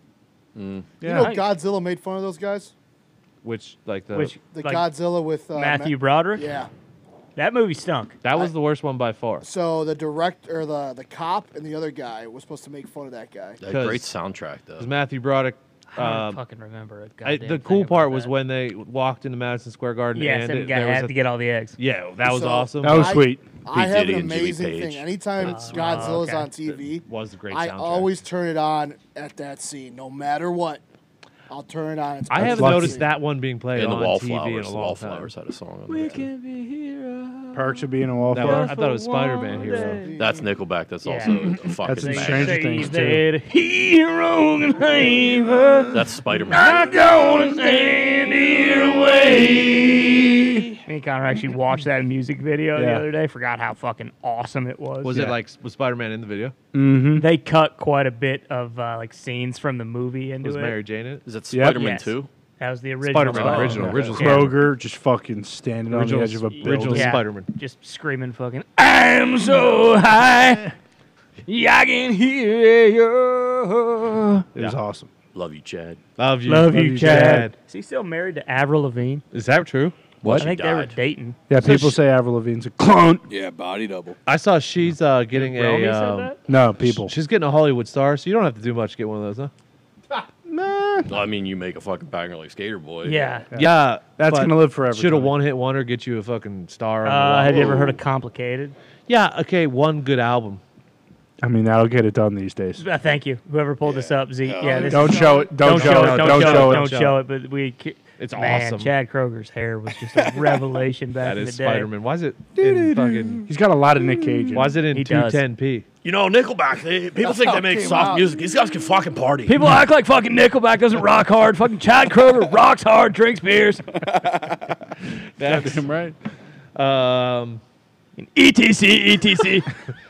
F: you
A: Yeah.
F: know Godzilla made fun of those guys?
C: Which like the
D: Which
F: The
D: like,
F: Godzilla with uh,
D: Matthew
F: Ma-
D: Broderick?
F: Yeah.
D: That movie stunk.
C: that was the worst one by far.
F: So the director, or the the cop, and the other guy was supposed to make fun of that guy.
E: A
C: 'Cause-
E: great soundtrack though.
C: Because Matthew Broderick.
D: I don't
C: Um,
D: fucking remember it.
C: I, the cool part was when they walked into Madison Square Garden.
D: Yes,
C: and
D: and
C: it,
D: got,
C: there was
D: had
C: a-
D: to get all the eggs.
C: yeah, that was
F: So-
C: awesome.
A: That was
F: I-
A: sweet.
F: I
E: Pete
F: have
E: Diddy
F: an
E: and Jimmy
F: amazing
E: Page.
F: thing. Anytime
D: Oh,
F: Godzilla's
D: okay.
F: on T V,
C: was the great
F: I
C: soundtrack.
F: always turn it on at that scene, no matter what. I'll turn it on. It's
C: I
F: Godzilla
C: haven't
A: lucky.
C: noticed that one being played
E: and the
C: on T V in
E: Wallflowers.
C: a
E: The
C: long time.
E: Wallflowers had a song on
C: We
E: there. too.
C: can be heroes.
A: Perks of being a
C: That
A: wallflower.
C: was, I thought it was Spider-Man hero.
E: That's Nickelback. That's
D: Yeah.
E: also a fucking
A: That's in
E: banger.
A: Stranger Things, too.
D: that hero can save us.
E: That's Spider-Man.
D: Not gonna stand in the way. Me and Connor actually watched that music video the
A: Yeah.
D: other day. Forgot how fucking awesome it was.
C: Was
A: Yeah.
C: it like was Spider-Man in the video?
A: Mm-hmm.
D: They cut quite a bit of uh, like scenes from the movie into
C: Was
D: it.
C: Mary Jane in it?
E: Is that
A: Yep.
E: Spider-Man
D: Yes.
E: two?
D: That was the original.
C: Spider-Man
D: Spider-Man.
C: original,
E: okay.
C: original,
D: Yeah.
A: Kroger just fucking standing
C: original,
A: on the edge of a building.
C: original
D: Yeah.
C: Spider-Man.
D: Just screaming fucking, I'm so high, I can hear you.
A: It was
C: Yeah.
A: awesome.
E: Love you, Chad.
C: Love you,
D: Love you,
A: you,
D: Chad.
C: Chad.
D: Is he still married to Avril Lavigne?
C: Is that true?
E: What?
D: I think
E: She
D: they were
E: died.
D: dating.
A: Yeah,
C: So
A: people
C: sh-
A: say Avril Lavigne's a clone.
B: Yeah, body double.
C: I saw she's uh, getting
D: Romy
C: a.
D: said
C: Um,
D: that?
A: No, people.
C: She's getting a Hollywood star, so you don't have to do much to get one of those, huh?
A: Nah.
E: I mean, you make a fucking banger like Skater Boy.
D: Yeah.
C: Yeah,
A: That's gonna live forever.
C: Should a
A: Tony.
C: one-hit wonder get you a fucking star? On the
D: Uh,
C: wall?
D: have you ever heard of Complicated?
C: Yeah, okay, one good album.
A: I mean, that'll get it done these days.
D: Uh, thank you. Whoever pulled this up, Zeke.
B: Yeah.
D: Yeah, this
A: Don't
D: is,
A: show it. Don't, show, it. Don't show it.
D: Don't show it. But we.
C: It's
D: Man,
C: awesome.
D: Chad Kroger's hair was just a revelation back
C: That
D: in
C: is
D: the day.
C: Spider-Man. Why is it in fucking?
A: He's got a lot of Nick Cage. in
C: Why
A: him.
C: is it in
D: He
C: two
D: does.
C: ten p?
E: You know, Nickelback, they, people think they make
F: came
E: soft
F: out.
E: music. These guys can fucking party.
D: People act like fucking Nickelback doesn't rock hard. Fucking Chad Kroger rocks hard, drinks beers.
C: That's
A: Damn right.
C: um.
D: E T C, E T C.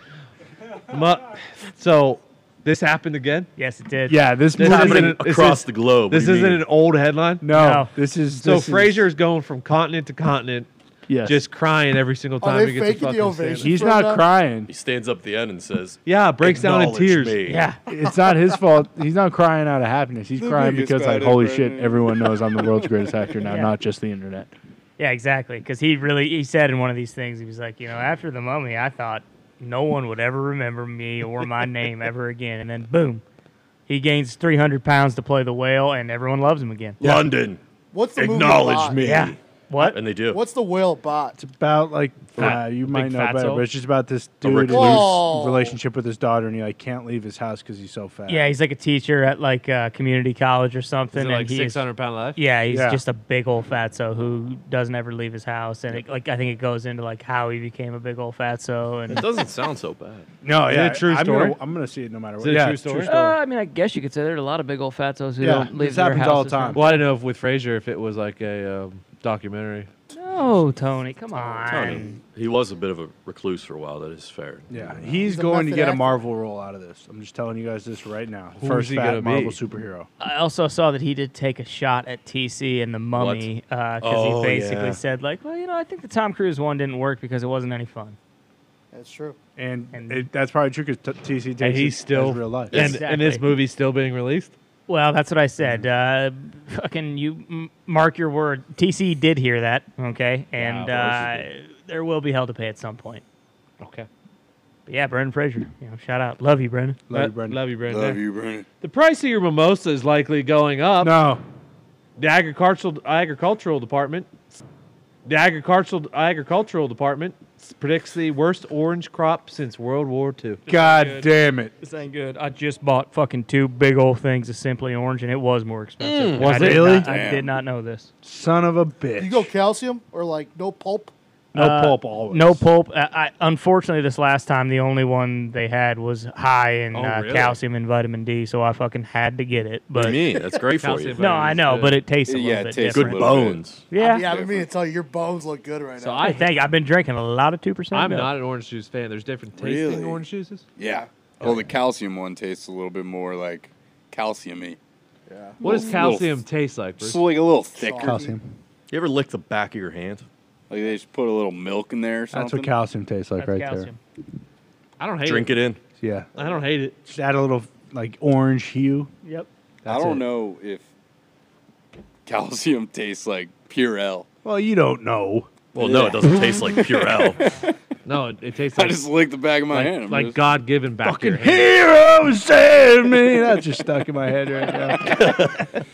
C: mu- so this happened again.
D: Yes, it did.
A: Yeah, this
C: This
A: movie.
C: isn't
E: happening
C: it- this
E: across
C: is-
E: the globe. What
C: This
E: do you
C: isn't
E: mean?
C: an old headline.
A: no,
D: No.
A: this is.
C: So
A: this is-
C: Frasier is going from continent to continent
A: Yes.
C: just crying every single
F: Are
C: time
F: they
C: he gets a
F: faking the
C: fucking
F: ovation?
C: stand.
A: He's
F: for
A: not
F: that?
A: crying.
E: He stands up at the end and says,
C: Yeah, breaks down in
E: "Acknowledge
C: tears.
E: me."
D: Yeah.
A: It's not his fault. He's not crying out of happiness. He's
B: The
A: crying
B: biggest
A: because, like,
B: bad
A: holy
B: impression.
A: shit, everyone knows I'm the world's greatest actor now,
D: Yeah.
A: not just the internet.
D: Yeah, exactly. Because he really, he said in one of these things, he was like, you know, after the Mummy, I thought no one would ever remember me or my name ever again. And then, boom, he gains three hundred pounds to play the whale, and everyone loves him again.
E: London,
F: What's the movie
E: acknowledge
F: about?
E: me.
D: Yeah. What?
E: And they do.
F: What's the whale bot?
A: It's about, like,
C: Fat-
A: uh, you
C: big
A: might know
C: fatso?
A: better, but it's just about this
E: A
A: dude in
F: recluse.
A: his relationship with his daughter, and he, like, can't leave his house because he's so fat.
D: Yeah, he's like a teacher at like uh, community college or something.
C: Is it
D: and
C: like
D: he
C: six
D: is-
C: hundred pound life?
D: Yeah, he's
A: Yeah.
D: just a big old fatso who doesn't ever leave his house, and it, like I think it goes into like how he became a big old fatso,
E: It
D: and
E: doesn't sound so bad.
A: No,
C: Is it
A: yeah.
C: a true
A: I'm
C: story?
A: Gonna, I'm going to see it no matter what.
C: it a
A: yeah,
C: true
A: it's
C: story?
H: Uh, I mean, I guess you could say there's a lot of big old fatos who
A: Yeah,
H: don't leave
A: this
H: their
A: happens all the
H: houses
A: time.
H: for-
C: Well, I don't know if with Frasier if it was like a um, documentary.
D: no, Tony, come on.
E: Tony, he was a bit of a recluse for a while. That is fair.
A: Yeah, he's,
F: He's a
A: going to
F: method
A: get a
F: actor.
A: Marvel role out of this. I'm just telling you guys this right now.
C: Who's
A: First
C: he
A: fat
C: gonna
A: Marvel
C: be?
A: superhero.
D: I also saw that he did take a shot at T C and the Mummy because
E: Oh,
D: he basically
E: yeah.
D: said like, well, you know, I think the Tom Cruise one didn't work because it wasn't any fun.
F: That's true.
A: And,
D: And-
A: it, that's probably true because T C takes
C: And he's
A: it
C: still
A: as real life.
C: and,
D: Exactly.
C: and this movie's still being released.
D: Well, that's what I said. Uh, fucking, you m- mark your word. T C did hear that, okay, and
C: Wow,
D: uh, there will be hell to pay at some point.
C: Okay.
D: But yeah, Brendan Fraser, you know, shout out, love you, Brendan.
A: Love you, Brendan.
C: Love you, Brendan.
B: Love you, Brandon.
C: The price of your mimosa is likely going up.
A: No.
C: The agricultural agricultural department, the agricultural agricultural department predicts the worst orange crop since World War Two.
A: God damn it.
D: This ain't good. I just bought fucking two big old things of Simply Orange, and it was more expensive.
C: Was
D: I
C: it
D: did
A: really?
D: Not, I
B: Damn.
D: did not know this.
A: Son of a bitch.
F: You go calcium or like no pulp?
A: no
D: Uh,
A: pulp always.
D: No pulp. I, I, unfortunately, this last time, the only one they had was high in
E: Oh,
D: uh,
E: really?
D: calcium and vitamin D, so I fucking had to get it.
E: What
D: But
E: do you mean? That's great for you.
C: Calcium.
D: no, I know,
C: Good.
D: but it tastes a
B: Yeah,
D: little
B: it
D: bit
B: tastes
E: Good
B: a
D: different.
B: little bit.
E: bones.
D: Yeah,
F: Yeah, I mean to tell you, your bones look good right
C: So
F: now.
C: I
D: I think I've been drinking a lot of two percent.
C: I'm not an orange juice fan. There's different tasting
B: Really?
C: orange juices.
B: Yeah. Well, the calcium one tastes a little bit more like calcium-y.
F: yeah.
C: What does
B: Little-
C: calcium taste like, Bruce?
B: Just like a little thicker.
A: Calcium.
E: You ever lick the back of your hand?
B: Like they just put a little milk in there or something.
A: That's what calcium tastes like
D: That's
A: right
D: calcium.
C: I don't hate
E: Drink
C: it.
E: it in.
A: there. Yeah.
C: I don't hate it.
A: Just add a little, like, orange hue.
D: Yep.
B: I
A: That's
B: don't
A: it.
B: know if calcium tastes like Purell.
A: Well, you don't know.
E: Well, no, it doesn't taste like Purell.
C: No, it, it tastes
B: I
C: like,
B: just licked the back of my
C: like,
B: hand. I'm
C: like
B: just-
C: God-given back to your hand.
A: Hero save me. That's just stuck in my head right now.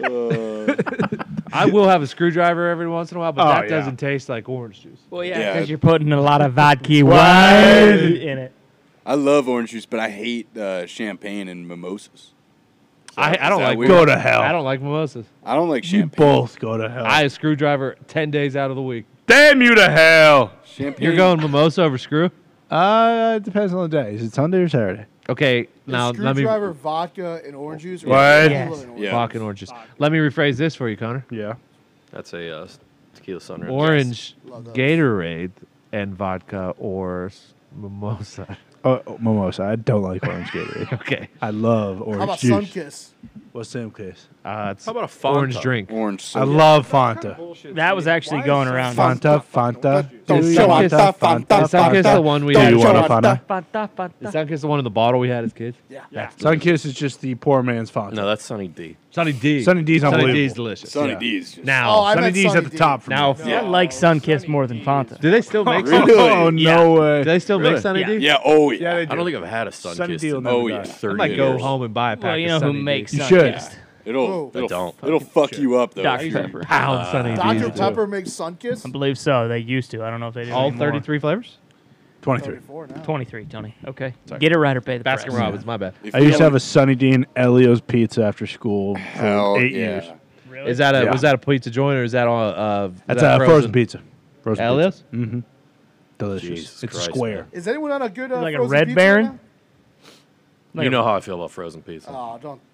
C: I will have a screwdriver every once in a while, but
A: Oh,
C: that
A: yeah.
C: doesn't taste like orange juice.
D: Well, yeah,
B: Yeah.
D: because you're putting a lot of vodka wine in it.
B: I love orange juice, but I hate uh, champagne and mimosas.
C: I, I don't
B: that
C: like
B: weird?
A: Go to hell.
C: I don't like mimosas.
B: I don't like
A: You
B: champagne.
A: both go to hell.
C: I a screwdriver ten days out of the week.
A: Damn you to hell.
B: Champagne.
C: You're going mimosa over screw?
A: Uh, it depends on the day. Is it Sunday or Saturday?
C: Okay,
F: Is
C: now let me
F: screwdriver, vodka, and orange juice. or
A: What?
F: tequila
D: Yes.
F: and orange
B: Yeah.
C: fucking oranges. Let me rephrase this for you, Connor.
A: Yeah.
E: That's a uh, tequila sunrise.
C: Orange,
F: Love those.
C: Gatorade, and vodka or s- mimosa.
A: Oh, oh, mimosa. I don't like orange Gatorade.
C: Okay.
A: I love orange
F: How about
A: juice.
F: Sunkist?
A: What's the case?
C: Uh, it's
E: How about a Fanta?
C: orange drink.
B: Orange
A: I
B: soda.
A: love Fanta.
D: That was actually going around.
A: Fanta, Fanta.
F: Don't
A: Do you
F: show
A: want
F: Fanta,
A: a Fanta,
C: Is Sunkist the one we
A: Do
C: had?
A: you
C: Is
A: want a
F: show
A: Fanta?
D: Fanta, Fanta.
C: Sunkist the one in the bottle we had as kids?
F: Yeah.
A: Sunkiss is just the poor man's Fanta.
E: No, that's Sunny D.
C: Sunny D.
A: Sunny D's
C: Sunny
A: unbelievable.
C: D's delicious.
B: Sunny
A: Yeah.
B: D's. Just,
C: Now,
F: Oh, I
A: Sunny
F: meant
A: D's at
F: Sunny
A: the
F: D.
A: top for
C: now,
A: me.
D: I like Sunkiss more than Fanta.
C: do they still make?
B: Really?
A: Oh, no way.
C: Do they still
A: Really?
C: make Sunny
D: Yeah.
C: D?
B: yeah. Oh yeah.
A: Yeah, they
E: I
A: do.
E: don't think I've had a Sun
A: Sunny
E: Kiss
A: D will
E: in
A: never
B: Oh
A: die.
B: yeah.
C: I
B: thirty
C: might go
B: years.
C: home and buy a pack
D: Well, you know
C: of
D: who
C: Sunny
D: makes
C: D.
A: You
D: Sunkist?
A: should.
B: It'll.
F: Whoa.
B: It'll.
E: don't.
B: It'll fuck you up though.
D: Doctor
B: if you-
D: Pepper.
C: Pound Sunny
F: Doctor
C: D's.
F: Pepper makes Sunkist.
D: I believe so. They used to. I don't know if they do
C: All
D: anymore.
C: thirty-three flavors?
A: twenty-three.
F: thirty-four now.
D: twenty-three, Tony. Okay. Get it right or pay the
C: Baskin
D: price.
C: Robbins, my bad.
B: If
A: I
B: you
A: used to have
B: don't-
A: a Sunny D and Elio's pizza after school for
B: Hell
A: eight
B: yeah.
A: years.
D: Really?
C: Is that a
A: Yeah.
C: was that a pizza joint or is that on uh is
A: That's
C: that
A: a frozen pizza. Frozen
C: Elio's?
A: pizza. Mm-hmm. Delicious.
E: Jesus
A: it's
E: Christ,
A: a square.
E: man.
F: Is anyone on a good uh,
D: Like a
F: frozen
D: Red
F: pizza
D: Baron?
F: right
D: Like
E: you
D: a-
E: know how I feel about frozen pizza.
F: now? Oh, don't. Oh.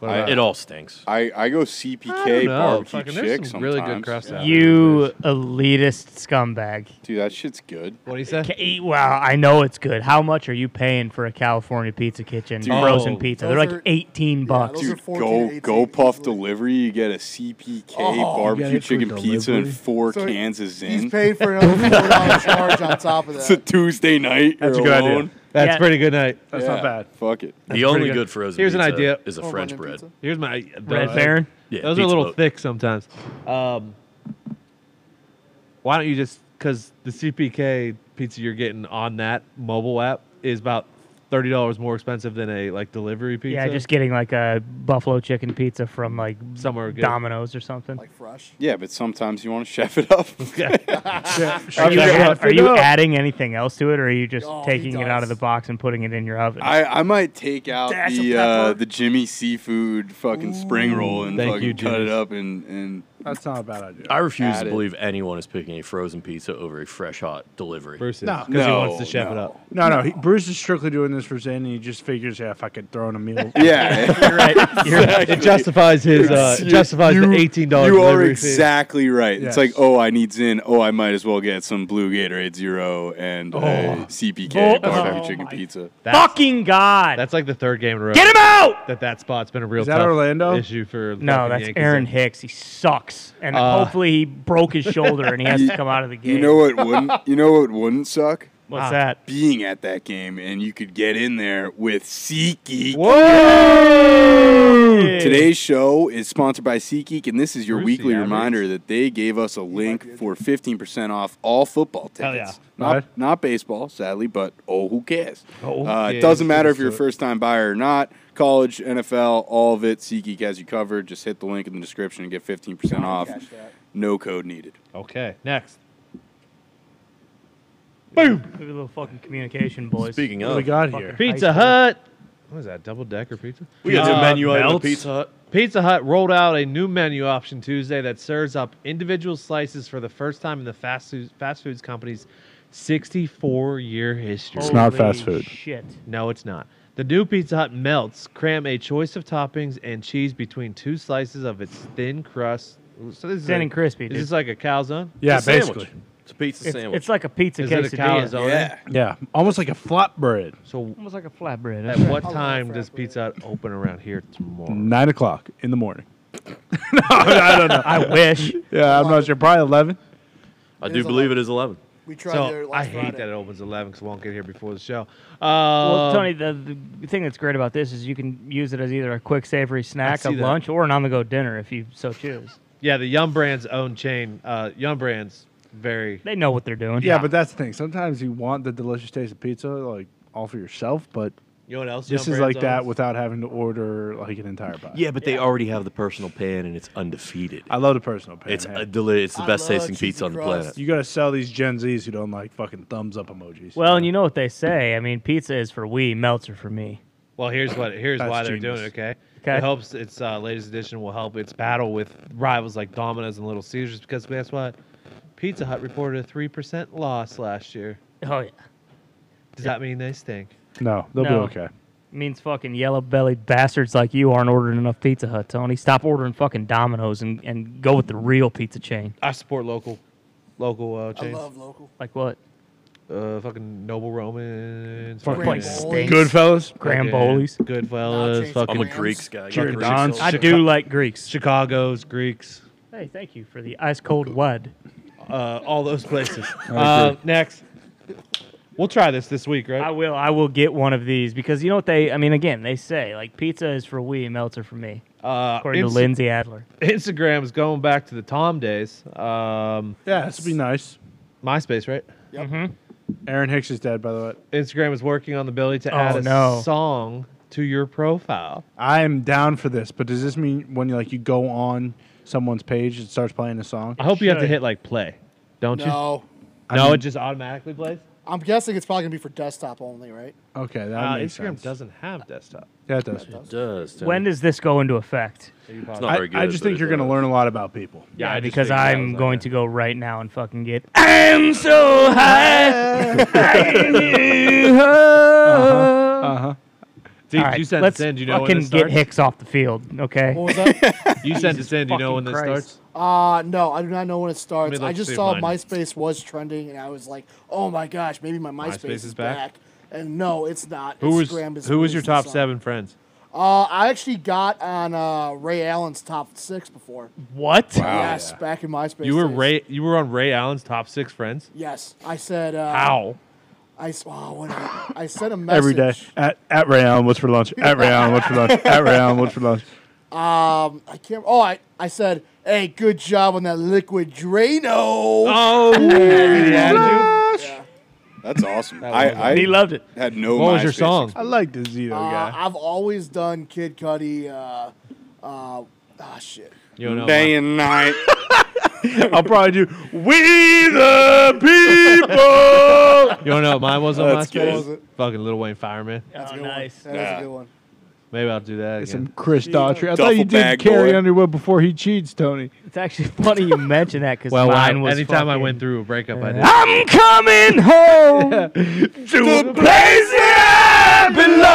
B: I-
E: It all stinks.
B: I, I go C P
C: I
B: K
C: don't know.
B: barbecue
C: Fucking there's
B: chick
C: some really good
B: sometimes.
C: crust out.
D: You elitist scumbag.
B: Dude, that shit's good.
C: What do you say?
D: Ca- Well, I know it's good. How much are you paying for a California Pizza Kitchen
B: Dude.
D: frozen
C: Oh.
D: pizza?
F: Those
D: They're like
F: are-
D: eighteen
F: yeah,
D: bucks.
F: those are
B: Dude,
F: fourteen
B: go
F: to eighteen
B: go puff
F: easily.
B: delivery. You get a C P K
F: Oh, you
B: barbecue
A: get it for
B: chicken pizza and
A: delivery?
B: four
F: So he-
B: cans of
F: He's
B: Zin.
F: paid for another four dollar charge on top of
B: It's a
F: that.
B: Tuesday night.
A: That's
B: you're
A: a good idea.
B: alone.
C: That's
D: Yeah.
C: pretty good night.
A: That's
B: Yeah,
A: not bad.
B: Fuck it.
E: The only
C: pretty good.
E: good frozen
C: Here's an
E: pizza
C: idea.
E: is a
F: Home
E: French
F: Run
E: bread.
F: pizza.
C: Here's my
D: Red
C: those-
D: Baron.
E: Yeah,
C: Those are a
E: pizza
C: little
E: boat.
C: thick sometimes. Um, why don't you just because the C P K pizza you're getting on that mobile app is about thirty dollars more expensive than a like delivery pizza.
D: Yeah, just getting like a buffalo chicken pizza from like
C: somewhere good.
D: Domino's or something.
F: Like fresh.
B: Yeah, but sometimes you want to chef it up.
D: Are you,
A: Chef
D: are
A: it
D: you
A: up.
D: adding anything else to it, or are you just
F: Oh, he
D: taking it out of
F: does.
D: the box and putting it in your oven?
B: I, I might take out
F: Dash of
B: the uh,
F: pepper.
B: the Jimmy Seafood fucking spring roll and
C: Thank
B: fucking
C: you,
B: cut
C: Jimmy's.
B: it up and, and
A: That's not a bad idea.
E: I refuse
B: Add
E: to
B: it.
E: believe anyone is picking a frozen pizza over a fresh hot delivery.
C: Bruce is
A: No.
C: because he
B: No,
C: wants to chef it
B: no.
C: up.
A: No, no. He, Bruce is strictly doing this for Zen, and he just figures, yeah, if I could throw in a meal.
B: yeah.
D: You're right. You're right.
C: It justifies his uh, it
B: You-
C: justifies
B: you-
C: the eighteen dollars.
B: You are
C: delivery fee.
B: exactly right.
A: Yes.
B: It's like, oh, I need Zin. Oh, I might as well get some Blue Gatorade Zero and a C P K
D: Oh,
B: barbecue
D: oh
B: chicken
D: my-
B: pizza.
C: That's,
D: Fucking God.
C: that's like the third game in a row.
D: Get him out!
C: That that spot's been a real
A: Is that
C: tough
A: Orlando?
C: issue for
D: No,
C: fucking
D: that's
C: Yankees.
D: Aaron Hicks. He sucks, and
C: Uh,
D: hopefully he broke his shoulder and he has to come out of the game.
B: You know what wouldn't? You know what wouldn't suck?
D: What's
C: Ah.
D: that?
B: Being at that game and you could get in there with SeatGeek.
D: Whoa!
B: Today's show is sponsored by SeatGeek, and this is your
C: Brucey
B: weekly
C: average.
B: reminder that they gave us a link for fifteen percent off all football tickets.
C: Hell yeah.
B: Not,
A: Right.
B: not baseball, sadly, but oh, who cares?
C: Oh, who
B: uh, it
C: cares?
B: doesn't matter if
C: Let's
B: you're a
C: do it.
B: first-time buyer or not. College, N F L, all of it, SeatGeek has you covered. Just hit the link in the description and get fifteen percent off.
F: Catch that.
B: No code needed.
C: Okay, next.
D: Boom! Look at the little fucking communication, boys.
E: Speaking
A: What do we
E: of,
A: got
D: Fucking
A: here?
C: Pizza
D: high school.
C: Hut. What is that? Double decker pizza?
E: we got a
C: Uh,
E: menu item at
A: melts.
E: Pizza Hut.
C: Pizza Hut rolled out a new menu option Tuesday that serves up individual slices for the first time in the fast food, fast foods company's sixty-four year history.
A: It's not
D: Holy
A: fast food.
D: Shit.
C: No, it's not. The new Pizza Hut melts, cram a choice of toppings and cheese between two slices of its thin crust. So this is
D: Thin
C: a-
D: and crispy,
C: Is
D: dude.
C: this like a calzone?
A: Yeah,
E: It's a sandwich.
A: basically.
E: It's a pizza
D: It's,
E: sandwich.
D: it's like a pizza
C: Is it a
D: quesadilla.
C: calzone?
B: Yeah.
A: Yeah, almost like a flatbread.
C: So
D: Almost like a flatbread.
C: at
D: That's right.
C: what
F: I love
C: time
F: flat
C: does
F: bread.
C: Pizza Hut open around here tomorrow?
A: Nine o'clock in the morning. no, I don't know.
D: I wish.
A: Yeah, I'm not sure. Probably eleven.
E: I
F: It
E: do
F: is
E: believe
F: eleven.
E: it is eleven.
F: We tried there
C: So
F: last
C: I hate
F: Friday.
C: that it opens eleven because I won't get here before the show.
D: Well,
C: Um,
D: Tony, the, the thing that's great about this is you can use it as either a quick savory snack,
C: see
D: a
C: that.
D: lunch, or an on-the-go dinner if you so choose.
C: yeah, the Yum Brands own chain. Uh, Yum Brands very.
D: They know what they're doing.
A: Yeah, but that's the thing. Sometimes you want the delicious taste of pizza, like all for yourself, but
C: You know what else?
A: this
C: Yum
A: is like
C: Brands
A: that
C: owns?
A: without having to order like an entire pie.
E: Yeah, but they already have the personal pan and it's undefeated.
A: I love the personal pan.
E: It's
A: hey.
E: a deli- It's the
F: I
E: best
F: love
E: tasting
F: cheesy
E: pizza on the
F: crust.
E: planet.
A: You got to sell these Gen Zs who don't like fucking thumbs up emojis.
D: Well, and you know what they say. I mean, pizza is for we, melts are for me.
C: Well, here's what. Here's
A: That's
C: why they're
A: genius.
C: doing it. Okay.
D: Okay.
C: It helps. Its uh, latest edition will help its battle with rivals like Domino's and Little Caesars because guess what? Pizza Hut reported a three percent loss last year.
D: Oh yeah,
C: Does that mean they stink?
A: no, they'll
D: No.
A: be okay.
D: means fucking yellow-bellied bastards like you aren't ordering enough Pizza Hut, Tony. Stop ordering fucking Domino's and, and go with the real pizza chain.
C: I support local, local uh,
F: I
C: chains.
F: love local.
D: Like what?
C: uh, fucking Noble Romans.
A: Fuck
C: fucking-
D: place
F: Bowls.
D: stinks.
A: Goodfellas.
D: Gramboli's.
C: Goodfellas.
F: Nachos.
C: Fucking
E: I'm a
F: Rams.
E: Greeks guy.
A: Jordan
E: Greek
A: Don's.
E: sauce.
D: I do like Greeks.
C: Chicago's, Greeks,
D: Hey, thank you for the ice-cold wad.
C: uh, all those places. uh, next, we'll try this this week, right?
D: I will. I will get one of these because you know what they. I mean, again, they say like pizza is for we, melts are for me,
C: Uh,
D: according to
C: Inst-
D: Lindsay Adler.
C: Instagram is going back to the Tom days. Um,
A: Yeah, this would be nice.
C: MySpace, right?
D: Mm-hmm.
A: Aaron Hicks is dead, by the way.
C: Instagram is working on the ability to
D: Oh,
C: add a
D: no.
C: song to your profile.
A: I am down for this, but does this mean when you like you go on someone's page, it starts playing a song?
C: I hope you have to
D: Should.
C: hit like play, don't you?
F: No.
A: I
C: no,
A: mean-
C: it just automatically plays.
F: I'm guessing it's probably going to be for desktop only, right?
A: Okay, that
C: Uh,
A: makes
C: Instagram
A: sense.
C: doesn't have desktop.
A: Yeah, it does.
E: It does. Tony.
D: When does this go into effect?
E: It's not
A: I,
E: very good.
A: I just
E: but
A: think
E: it
A: you're going to
E: does.
A: learn a lot about people.
C: Yeah, I just
D: because
C: figured that
D: I'm
C: was
D: going
C: like
D: to go right now and fucking get. I'm so high.
A: Uh huh.
C: Steve,
D: All right,
C: you sent
D: let's
C: this in. Do you know when
D: fucking
C: this
D: get
C: starts?
D: Hicks off the field, okay?
F: What was that?
C: You sent this in. Do you know when
D: fucking
C: this
D: Christ.
C: starts?
F: Uh, no, I do not know when it starts.
C: Let me
F: I
C: look,
F: just
C: see if
F: saw
C: mine-
F: MySpace was trending, and I was like, oh my gosh, maybe my MySpace,
C: MySpace
F: is
C: is back?
F: back. And no, it's not.
C: Who was
F: Instagram is
C: who was your
F: released the
C: top
F: song.
C: seven friends?
F: Uh, I actually got on uh, Ray Allen's top six before.
D: What?
F: Yes, back in MySpace.
C: You were
F: days.
C: Ray. You were on Ray Allen's top six friends.
F: Yes, I said. Uh,
C: How?
F: I s- oh, what did I, I sent a message
A: Every day at at Ray Allen. What's for lunch? At Ray Allen. What's for lunch? At Ray Allen. What's for lunch?
F: Um, I can't. Oh, I, I said, hey, good job on that liquid Drano.
C: Oh, yeah.
F: Yeah.
B: That's awesome.
C: That
B: I,
C: was
B: I
D: He loved it.
B: had no.
C: What was your
B: MySpace
C: song?
A: I like the Zito
F: Uh,
A: guy.
F: I've always done Kid Cudi. Uh, uh, ah, shit.
C: You don't know.
B: Day
C: mine.
B: and night.
A: I'll probably do We the People.
C: You don't know what mine was on
B: That's
C: MySpace?
F: What was it?
C: Fucking Lil Wayne Fireman.
F: That's a
D: Oh,
F: good
D: nice.
F: one. That was
B: Yeah.
F: a good one.
C: Maybe I'll do that
A: Some
C: again.
A: Chris Daughtry. I thought
B: Duffel
A: you did
B: bag
A: Carrie
B: boy.
A: Underwood before he cheats, Tony.
D: It's actually funny you mentioned that because
C: Well,
D: mine
C: I,
D: was
C: anytime I
D: fucking-
C: went through a breakup, I did.
D: I'm coming home to the place that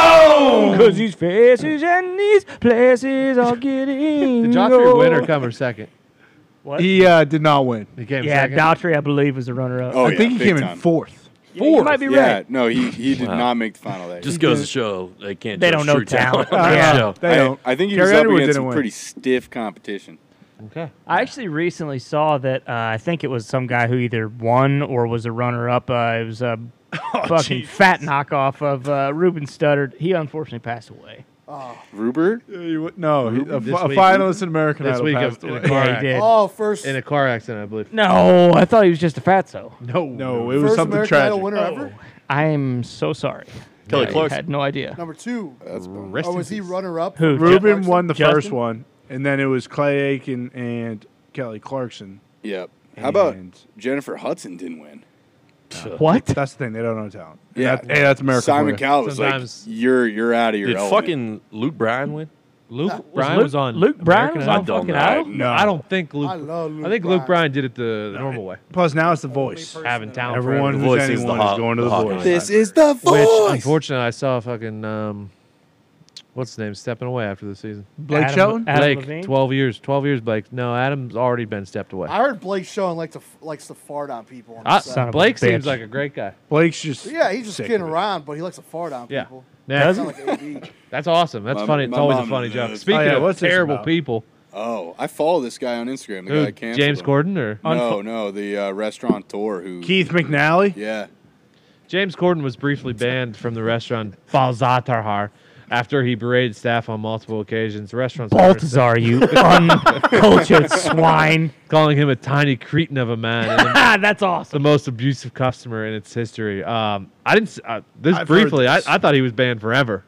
D: I belong. Cause these faces and these places are getting
C: Did Daughtry win or
D: old.
C: come or second?
D: What?
A: He uh, did not win.
C: He came
D: Yeah,
C: second.
D: Daughtry, I believe, was the runner-up.
B: Oh,
A: I
B: yeah,
A: think he
B: big
A: came in
B: time.
A: fourth.
D: Yeah, you might be
B: Yeah,
D: right.
B: no, he he did
E: Wow.
B: not make the final day.
E: Just goes to show they can't.
D: They
E: judge
D: don't know
E: true talent.
D: talent.
E: on
D: Yeah.
E: that show.
A: They
B: I,
A: don't.
B: I think he
A: Carrie
B: was up
A: Underwood
B: against
A: didn't
B: some
A: win.
B: pretty stiff competition.
C: Okay.
D: I actually recently saw that uh, I think it was some guy who either won or was a runner-up. Uh, it was a fucking fat knockoff of uh, Ruben Studdard. He unfortunately passed away.
B: Rupert?
A: Uh, you w- No, he, a,
C: This
A: fi- a
C: week-
A: finalist in American
C: this
A: Idol
C: week
A: passed
C: in a
A: away.
C: car
D: Yeah, he did.
F: Oh, first,
C: In a car accident, I believe.
D: No, I thought he was just a fatso.
C: No.
A: No, it was
F: first
A: something
F: American Idol
A: tragic.
F: winner ever.
D: I am so sorry.
E: Kelly
D: I
E: Clarkson.
D: had no idea.
F: Number two.
B: That's bum.
C: Rest
F: Or
C: in
F: was he
C: peace.
F: runner-up?
D: Who?
F: Jeff
A: Ruben
F: Clarkson?
A: won the
D: Justin?
A: first one, and then it was Clay Aiken and Kelly Clarkson.
B: Yep. How about
A: And-
B: Jennifer Hudson didn't win?
D: What?
A: That's the thing; they don't know talent. And
B: Yeah.
A: that- hey, that's America.
B: Simon
A: for you.
B: Cowell was like,
C: Sometimes-
B: you're you're out of your
E: Did
B: element.
E: fucking Luke Bryan win?
C: Luke Bryan
D: Luke-
C: was on.
D: Luke Bryan
C: American
D: was
C: Idol?
D: on
E: I don't
D: fucking
E: know.
D: Idol?
A: No,
C: I don't think Luke.
F: I love Luke
C: I think Luke
F: Bryan.
C: Bryan did it the, the normal way.
A: Plus, now it's the voice.
C: Having talent.
A: Everyone
C: for
E: The
A: who's
E: Voice is the
A: anyone
E: hot-
A: is going to
E: the
A: the
E: hot
A: voice.
E: guy.
B: This is the voice.
C: Which, unfortunately, I saw fucking um, what's his name stepping away after the season.
A: Blake
D: Adam-
A: Shelton.
D: Adam
C: Blake,
D: Levine?
C: twelve years. Twelve years, Blake. No, Adam's already been stepped away.
F: I heard Blake Schoen likes to f- likes to fart on people. on the
C: Ah,
F: set.
D: Son of a
C: Blake
D: bitch.
C: seems like a great guy.
A: Blake's just
F: Yeah, he's just
A: sick
F: kidding
A: of it.
F: around, but he likes to fart on
C: Yeah.
F: people.
C: Next.
F: Sound like A B.
C: That's awesome. That's
B: My-
C: funny. It's
B: my
C: always a
B: mom
C: funny
B: knows.
C: joke.
B: Oh,
C: Speaking
A: yeah,
C: of
A: what's this
C: terrible
A: about?
C: people,
B: Oh, I follow this guy on Instagram. The
C: who,
B: guy that canceled
C: James
B: him.
C: Corden or
B: No, no, the uh, restaurateur who.
A: Keith McNally.
B: Yeah.
C: James Corden was briefly banned from the restaurant Balzatar after he berated staff on multiple occasions. The restaurant's
D: Baltazar, you uncultured swine.
C: calling him a tiny cretin of a man and
D: Ah, that's
C: the
D: awesome.
C: most abusive customer in its history. Um, I didn't. s- Uh, this
A: I've
C: briefly,
A: heard
C: I,
A: this.
C: I thought he was banned forever.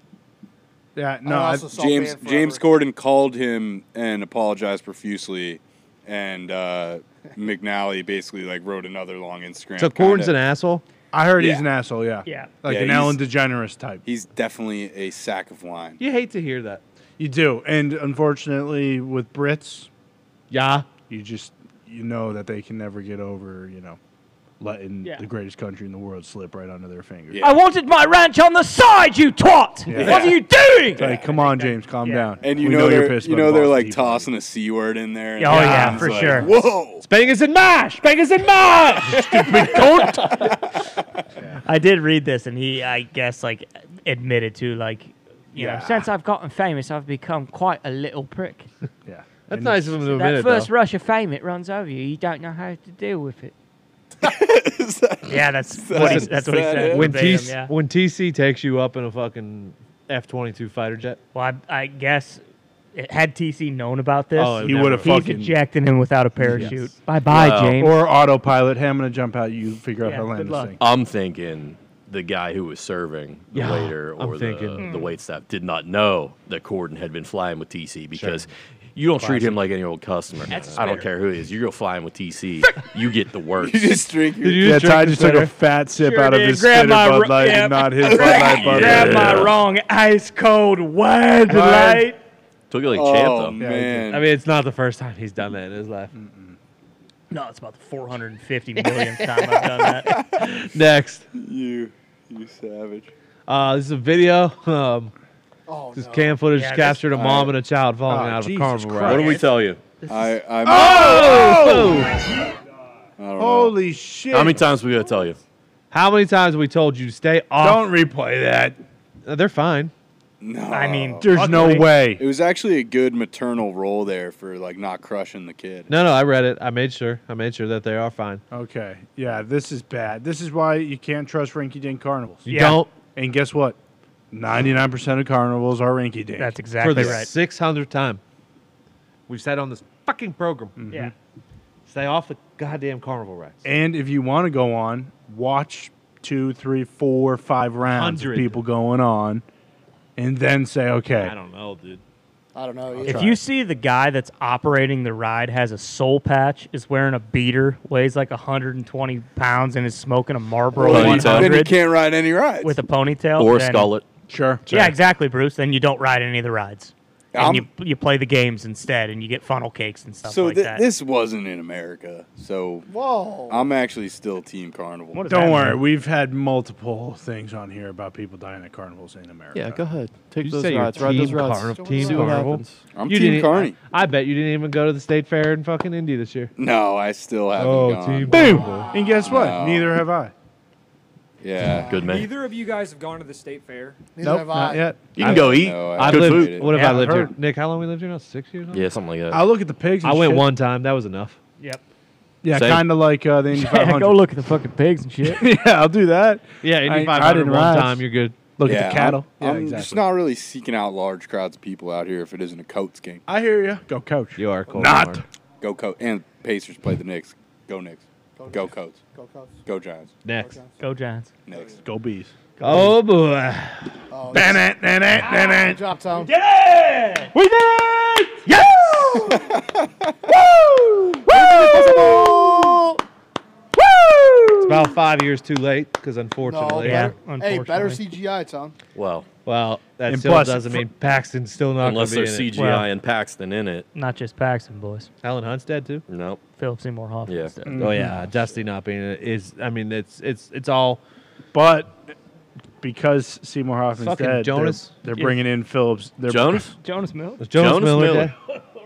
A: Yeah, no,
F: I
A: I,
F: also saw
B: James
F: Banned
B: James
F: Forever.
B: Corden called him and apologized profusely, and uh, McNally basically like wrote another long Instagram.
C: So Corden's
B: kinda-
C: an asshole.
A: I heard he's
B: Yeah.
A: an asshole. Yeah,
D: Yeah.
A: like
B: Yeah,
A: an
B: he's-
A: Ellen DeGeneres type.
B: He's definitely a sack of wine.
C: You hate to hear that.
A: You do, and unfortunately, with Brits,
C: Yeah.
A: you just you know that they can never get over you know letting
D: Yeah.
A: the greatest country in the world slip right under their fingers.
B: Yeah.
D: I wanted my ranch on the side, you twat!
A: Yeah.
D: What are you doing?
A: It's like, come on, James, calm
D: Yeah.
A: down.
B: And you
A: We
B: know,
A: you're
B: they're
A: pissed
B: you
A: about
B: know
A: the
B: they're
A: Boston
B: like
A: Tea
B: tossing a c word in there. and
D: Oh, yeah,
B: everyone's
D: for
B: like,
D: sure.
B: Whoa!
C: Bangers and mash. Bangers and mash.
D: I did read this, and he, I guess, like, admitted to, like, you
A: Yeah.
D: know, since I've gotten famous, I've become quite a little prick.
A: Party. Yeah,
C: That's
A: And
C: nice of him to
D: That
C: admit it,
D: first
C: though.
D: rush of fame, it runs over you. You don't know how to deal with it. yeah, that's what he, that's what he said.
C: When, T-
D: verbatim, yeah.
C: when T C takes you up in a fucking F twenty-two fighter jet.
D: Well, I, I guess it, had T C known about this,
C: Oh,
A: he
C: never.
A: would have
D: he's
A: fucking
D: ejecting him without a parachute.
C: Yes.
D: Bye bye,
E: Wow.
D: James.
A: or autopilot. Hey, I'm gonna jump out. You figure out
D: Yeah,
A: how to land
D: good
A: this
D: luck.
A: thing.
E: I'm thinking the guy who was serving the
C: Yeah,
E: waiter
C: I'm
E: or the,
C: thinking-
E: the wait staff did not know that Corden had been flying with T C because you don't treat him like any old customer.
D: That's
E: I don't
D: spitter.
E: care who it is. You go flying with T C, you get the worst.
B: You just drink your.
A: Yeah, Ty just took a fat sip
D: Sure
A: out of
D: did.
A: his
D: Grab
A: spitter
D: my
A: Bud
D: ro-
A: Light,
D: yep.
A: and not his Bud Light. Bud
D: Grab
A: Light.
D: my wrong ice cold Wed Light.
E: Took it like
B: Oh
E: champ though.
B: man!
C: I mean, it's not the first time he's done that in his life.
D: No, it's about the four hundred fifty millionth time I've done that.
C: Next.
B: you you savage.
C: Uh, this is a video. Um,
F: Oh,
C: This
F: no.
C: cam footage
D: Yeah, this-
C: captured a mom
B: Alright.
C: and a child falling
A: Oh,
C: out of a
A: Jesus
C: carnival
A: Christ.
C: ride.
E: What do we tell you?
B: I, I'm,
C: Oh!
B: I don't know.
A: Holy shit!
E: How many times we gotta tell you?
C: How many times have we told you to stay off?
A: Don't replay that.
C: Uh, They're fine.
B: No.
D: I mean,
A: There's no
D: luckily-
A: way.
B: It was actually a good maternal role there for like not crushing the kid.
C: No, no, I read it. I made sure. I made sure that they are fine.
A: Okay. Yeah, this is bad. This is why you can't trust rinky-dink carnivals.
C: You
D: Yeah.
C: don't
A: And guess what? ninety-nine percent of carnivals are rinky-dink.
D: That's
C: for
D: exactly
C: the
D: right.
C: six hundredth time. We've said on this fucking program.
D: Yeah.
C: Stay off the goddamn carnival rides.
A: And if you want to go on, watch two, three, four, five rounds
C: Hundred.
A: of people going on, and then say, okay.
C: I don't know, dude.
F: I don't know.
D: If you see the guy that's operating the ride has a soul patch, is wearing a beater, weighs like one hundred twenty pounds, and is smoking a Marlboro
E: Well,
D: one
E: then you
B: Then you
D: hundred
B: can't ride any rides.
D: with a ponytail,
E: Or
D: then-
E: skull it.
A: Sure.
D: Yeah, exactly, Bruce. Then you don't ride any of the rides, and
B: I'm-
D: you you play the games instead, and you get funnel cakes and stuff
B: so
D: like
B: thi-
D: that.
B: this wasn't in America. So
F: Whoa.
B: I'm actually still Team Carnival.
D: What is
A: Don't
D: that
A: worry.
D: mean?
A: We've had multiple things on here about people dying at carnivals in America.
E: Yeah, go ahead. Take
C: You
E: those
C: say you're
E: rides. Ride
C: team
E: those rides.
C: carnival. Team
E: See what
C: carnival.
E: happens.
B: I'm
C: You
B: Team
C: didn't-
B: Carney.
C: I bet you didn't even go to the state fair in fucking Indy this year.
B: No, I still haven't
C: Oh,
B: gone.
C: Team
A: Boom.
C: Carnival.
A: And guess what?
B: No.
A: Neither have I.
B: Yeah.
E: Good man.
G: Neither of you guys have gone to the state fair.
F: Neither
A: Nope,
F: have
A: not
F: I.
A: yet.
E: You can
C: I-
E: go eat.
B: No, I
C: I've
E: Good
C: lived.
E: food.
C: What have
D: Yeah,
C: I
D: I've
C: lived here?
D: heard.
C: Nick, how long we lived here now? Six years? Now?
E: Yeah, something like that.
A: I look at the pigs. And
C: I went
A: shit.
C: one time. That was enough.
D: Yep.
A: Yeah,
E: Same.
A: kind of like uh, the Indy five
H: Yeah,
A: hundred.
H: go look at the fucking pigs and shit.
A: yeah, I'll do that.
C: Yeah,
A: I-
C: Indy
A: I
C: five hundred
A: didn't
C: one
A: ride.
C: time. You're good.
A: Look
B: yeah,
A: at the cattle.
B: I'm,
A: yeah,
B: I'm
A: exactly.
B: just not really seeking out large crowds of people out here if it isn't a Coats game.
A: I hear you. Go, coach.
C: You are cool.
A: Not.
B: Go Coats. And Pacers play the Knicks. Go Knicks. Go Coats.
F: Go Cubs.
B: Go Giants.
C: Next.
D: Go Giants.
B: Knicks.
A: Go bees.
C: Oh boy.
F: Oh,
A: Ban it, ban it, ban
F: Good
A: it.
F: job, Tom.
A: We did it! Yes! Woo! Woo!
C: It's about five years too late because
F: No,
C: unfortunately.
D: Yeah,
F: better, hey, better
D: unfortunately.
F: C G I, Tom.
E: Well,
C: Well, that
A: And
C: still
A: plus,
C: doesn't
A: for-
C: mean Paxton's still not
E: unless
C: going to
E: there's
C: be in
E: C G I
D: Well-
E: and Paxton in it.
D: Not just Paxton, boys.
C: it. Alan Hunt's dead too.
E: Nope.
D: Philip Seymour Hoffman.
E: Yeah.
D: Stuff.
C: Oh yeah, Dusty not being in it is. I mean, it's it's it's all.
A: But because Seymour Hoffman's
C: Fucking
A: dead,
C: Jonas.
A: they're, they're bringing in Phillips. They're,
E: Jonas?
D: Jonas Mills.
C: Was Jonas,
E: Jonas
C: Miller,
E: Miller.
C: dead?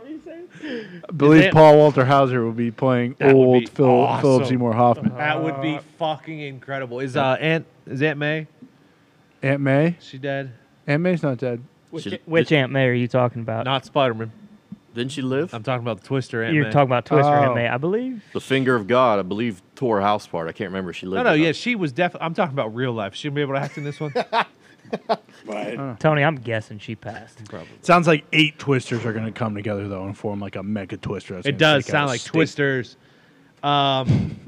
A: I believe
C: Is it-
A: Paul Walter Hauser will be playing
C: That would
A: old
C: be
A: Phil,
C: awesome.
A: Philip Seymour Hoffman.
C: That would be fucking incredible. Is uh Aunt is Aunt May?
A: Aunt May?
C: She dead?
A: Aunt May's not dead.
D: Which,
E: She-
D: which
E: did-
D: Aunt May are you talking about?
C: Not Spider Man.
E: Didn't she live?
C: I'm talking about the Twister Aunt
D: You're
C: May.
D: talking about Twister
A: Oh.
D: Aunt May, I believe.
E: The finger of God, I believe, tore her house apart. I can't remember if she lived.
C: No, no,
E: or
C: yeah,
E: not.
C: she was definitely. I'm talking about real life. She'll be able to act in this one.
B: Right.
D: Tony, I'm guessing she passed.
A: Sounds like eight twisters are going to come together, though, and form like a mega twister. that's
C: It
A: gonna
C: does
A: take out
C: sound
A: a
C: like
A: state.
C: Twisters. Um,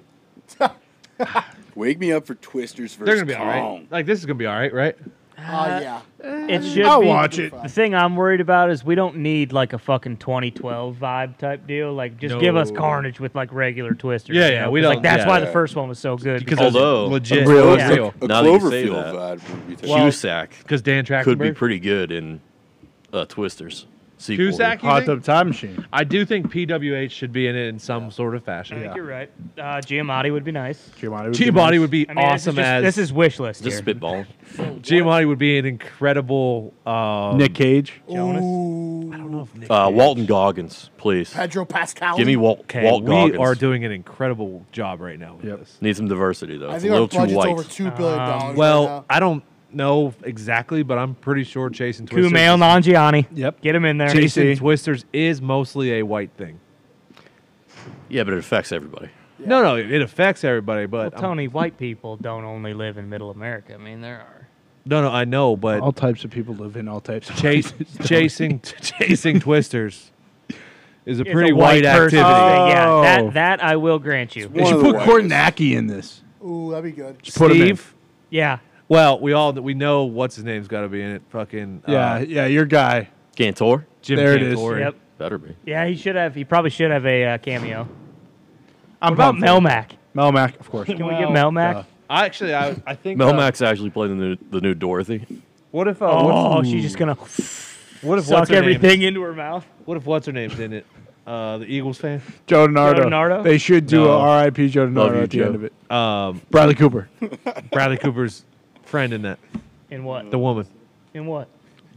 B: Wake me up for Twisters versus
C: they're gonna be all
B: Kong.
C: right. Like this is gonna be all right, right?
F: Oh, yeah.
D: It should
A: I'll
D: be.
A: watch it.
D: The thing I'm worried about is we don't need like a fucking twenty twelve vibe type deal. Like, just give us
C: No.
D: Carnage with like regular twisters.
C: Yeah,
D: you
C: yeah,
D: know?
C: we
D: 'Cause,
C: don't-
D: Like that's
C: yeah.
D: why the first one was so good.
C: Because
D: because-
C: it's
E: Although-
C: legit,
A: Real-
C: real, real.
B: A
E: Now that you say
B: Cloverfield
E: that.
B: vibe would be terrible.
C: Well,
E: Cusack
C: Because Dan Trachtenberg
E: could be pretty good in uh, Twisters. Sequel.
C: Cusack, you
A: Hot
C: think?
A: Tub Time Machine.
C: I do think P W H should be in it in some sort of
D: I
C: fashion.
D: think you're right. Uh, Giamatti would be nice.
A: Giamatti would be
C: G-Body
A: nice.
C: would be
D: I mean,
C: awesome
D: this is, just,
C: as
D: this is wish list
E: Just
D: here.
E: spitballing.
C: Giamatti would be an incredible um,
A: Nick Cage.
D: Jonas.
F: Ooh.
C: I don't know if Nick
E: Uh,
C: Cage-
E: Walton Goggins, please.
F: Pedro Pascal.
E: Give me Walt,
C: Okay,
E: Walt
C: we
E: Goggins.
C: are doing an incredible job right now with
A: Yep.
C: this.
E: Need some diversity, though.
F: I
E: It's a
F: think our
E: little too
F: budget's
E: white.
F: over two billion dollars. right
C: Well,
F: now.
C: I don't know exactly, but I'm pretty sure Chasing Twisters.
D: Kumail
C: is-
D: Nanjiani.
A: Yep.
D: Get him in there.
C: Chasing
A: J C.
C: Twisters is mostly a white thing.
E: Yeah, but it affects everybody.
C: No, no, it affects everybody,
D: Well,
C: but I'm-
D: Tony, white people don't only live in Middle America. I mean, there are.
C: no, no, I know, but
A: All types of people live in all types of
C: chase,
A: places.
C: chasing, chasing Twisters is a
D: It's
C: pretty
D: a
C: white,
D: person
C: activity.
D: thing. Yeah,
A: Oh.
D: that that I will grant you.
A: They
B: One
A: should
B: of the
A: put
B: whitest.
A: Kornacki in this.
F: Ooh, that'd be good.
A: Put him in.
C: Steve.
D: Yeah,
C: Well, we all we know what's his name's got to be in it. Fucking uh,
A: Yeah, yeah, your guy.
E: Cantor?
C: Jim
A: There it is.
C: Cantori.
D: yep,
E: Better be.
D: yeah. He should have. He probably should have a uh, cameo.
A: I'm
D: What about
A: pumped for him.
D: Melmac?
A: Melmac, of course.
D: Can we
C: Well,
D: get Melmac?
A: duh.
C: I actually, I, I think uh,
E: Melmac's actually playing the new, the new Dorothy.
C: What if? Uh,
D: Oh,
C: what's,
D: she's just gonna
C: what if
D: suck
C: what's her
D: everything
C: Name?
D: into her mouth.
C: What if what's her name's in it? Uh, the Eagles fan.
A: Joe DiNardo.
D: Joe DiNardo?
A: They should do
C: No.
A: a R I P Joe
E: Love
A: DiNardo
E: you,
A: at the
E: Joe.
A: end of it.
C: Um,
A: Bradley Cooper.
C: Bradley Cooper's friend in that.
D: In what?
C: The woman.
D: In what?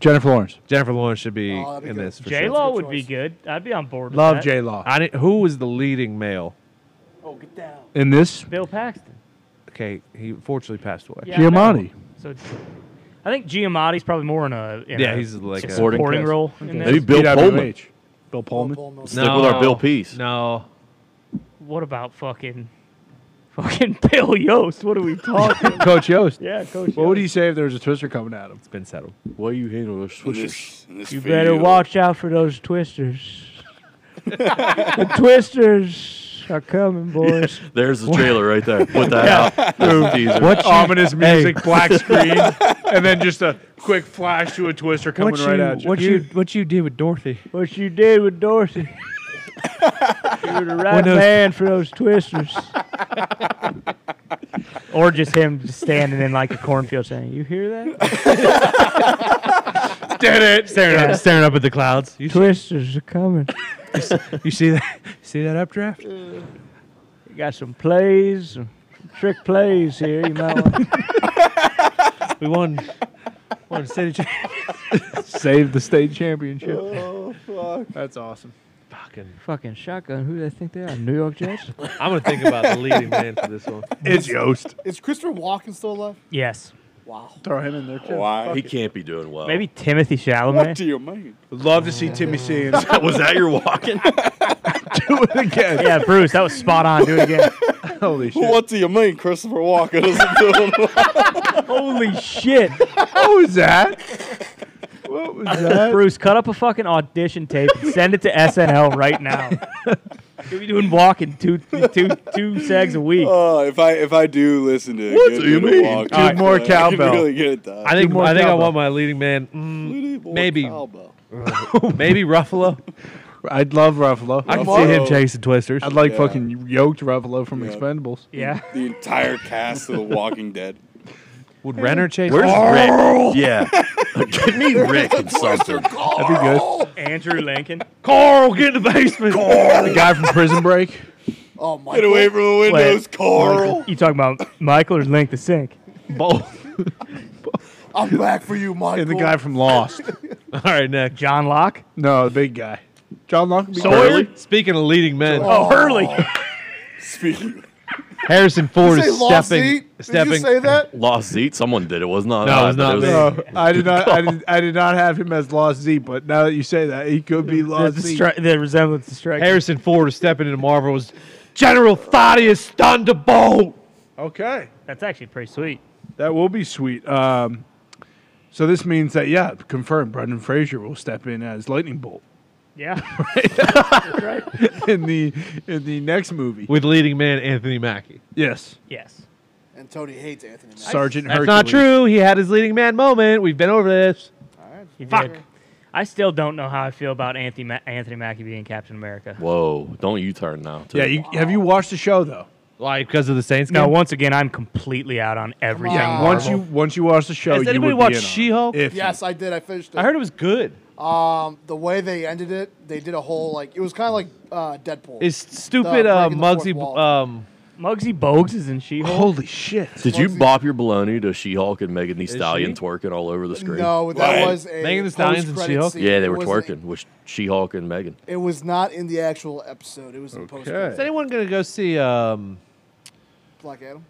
A: Jennifer Lawrence.
C: Jennifer Lawrence should be
F: Oh, that'd be
C: in
F: good.
C: this for
D: J
C: sure.
D: Lo
F: That's a good
D: would be
F: choice.
D: good. I'd be on board. With
A: Love
D: that.
A: J Law.
C: I didn't, who was the leading male?
F: Oh, get down.
A: In this,
D: Bill Paxton.
C: Okay, he unfortunately passed away.
D: Yeah, I know.
A: Giamatti.
D: So it's, I think Giamatti's probably more in a in
C: Yeah,
D: a
C: he's like a-
D: supporting,
E: Supporting cast.
D: role. in
F: Okay.
D: this.
E: Maybe Bill
A: P W
E: Pullman.
A: H. Bill Pullman.
E: Stick with our Bill Peace.
C: No.
D: What about fucking fucking Bill Yost? What are we talking?
A: Coach Yost.
D: yeah, Coach.
A: What would
D: Yost.
A: he say if there was a twister coming at him?
C: It's been settled.
E: Why you handle those
B: In
E: swishers?
B: this, in this
D: You
B: video.
D: better watch out for those twisters. The twisters are coming, boys.
E: There's the trailer right there. Put that out. That's the teaser.
A: What ominous music, black screen, and then just a quick flash to a twister coming right at you.
C: What you what you did with Dorothy?
D: What you did with Dorothy. You're the right
C: When those-
D: man for those twisters. Or just him just standing in like a cornfield saying, "You hear that?
C: Did it? Staring
D: Yeah.
C: up, staring up at the clouds. You,
D: Twisters are coming.
C: you see that? See that updraft?
D: You got some plays, some trick plays here. You might want."
C: We won. Won state cha-
A: Save the state championship. Oh, fuck. That's awesome.
C: Fucking.
D: Fucking shotgun. Who do they think they are? New York Jets?
C: I'm gonna think about the leading man for this one.
A: It's Yost.
F: Is Christopher Walken still alive?
D: Yes.
F: Wow.
A: Throw him in there, too.
B: Why?
E: He can't be doing well.
D: Maybe Timothy
B: What
D: Chalamet.
B: do you mean?
A: Love to see Timmy Seans.
E: Was that your walking?
A: Do it again.
D: Yeah, Bruce, that was spot on. Do it again.
A: Holy shit.
B: What do you mean Christopher Walken isn't doing well?
D: Holy shit.
A: What was that? What was that?
D: Bruce, cut up a fucking audition tape and send it to S N L right now. You'll be doing walking two, two, two segs a week.
B: Oh, if I if I do listen to
E: What
B: Good
E: do you
B: Little
E: mean?
B: Walk,
A: Two more
B: I can
A: cowbell.
B: really get it done.
C: I think
A: more
C: I think I
A: cowbell.
C: want my leading man. Mm,
B: Little more
C: maybe
B: cowbell.
C: maybe Ruffalo.
A: I'd love Ruffalo.
C: I can
B: Ruffalo.
C: see him chasing twisters.
A: I'd like
B: Yeah.
A: fucking yoked Ruffalo from
B: Yeah.
A: Expendables.
D: Yeah.
B: The entire cast of The Walking Dead.
C: Would Renner chase?
E: Where's
C: him?
E: Rick? Yeah. Give me Rick and something.
A: That'd be good.
D: Andrew Lincoln.
C: Carl, get in the basement.
A: The guy from Prison Break.
F: Oh my.
B: Get away from the windows, Carl.
D: You talking about Michael or Link the Sink?
C: Both.
F: I'm back for you, Michael.
A: And the guy from Lost.
C: All right, next.
D: John Locke?
A: No, the big guy. John Locke. would be
C: Sawyer.
A: great.
C: Speaking of leading men,
D: Oh, Hurley.
B: Speaking.
C: Harrison Ford
F: Did you
C: is
F: say lost
C: stepping.
F: seat? Did
C: stepping.
F: you say that?
E: Lost Zeke. Someone did. It was not.
C: No, it
E: I,
C: was
E: but
C: not me.
A: No, I did not. I did, I did not have him as Lost Z, but now that you say that, he could be
D: The,
A: Lost
D: the,
A: Z.
D: stri- the resemblance to strike.
C: Harrison Ford is stepping into Marvel was General Thaddeus Thunderbolt.
A: Okay,
D: That's actually pretty sweet.
A: that will be sweet. Um, so this means that yeah, confirmed. Brendan Fraser will step in as Lightning Bolt
D: Yeah. That's right.
A: in the in the next movie.
C: With leading man Anthony Mackie.
A: Yes,
D: Yes.
F: And Tony hates Anthony Mackie.
A: Sergeant
C: That's
A: Hercules.
C: not true. He had his leading man moment. We've been over this.
F: All right.
D: He
C: Fuck.
D: did. I still don't know how I feel about Anthony, Ma- Anthony Mackie being Captain America.
E: Whoa! Don't you turn now. too.
A: Yeah, you, have you watched the show though?
C: Why? Because of the Saints
D: No,
C: game?
D: once again, I'm completely out on everything.
F: Come on.
A: Yeah, once you
D: Marvel.
A: once you watch the show,
C: Has
A: you
C: anybody
A: would
C: watched
A: be in on it.
C: She-Hulk?
A: If
F: Yes, I did. I finished it.
C: I heard it was good.
F: Um, the way they ended it, they did a whole like it was kind of like uh, Deadpool.
C: Is stupid
F: The
C: uh,
F: breaking the fourth
C: Muggsy
F: wall.
C: um
D: Muggsy Bogues is in She-Hulk.
A: holy shit!
E: Did you
F: Muggsy-
E: bop your baloney to She-Hulk and Megan Thee Stallion
C: she?
E: twerking all over the screen?
F: No, that
B: What?
F: was a
C: Megan Thee Stallion's in
F: post-credit
C: She-Hulk?
F: scene.
E: Yeah, they
F: It
E: were
F: wasn't-
E: twerking with She-Hulk and Megan.
F: It was not in the actual episode. It was in post.
C: is anyone gonna go see um
F: Black Adam.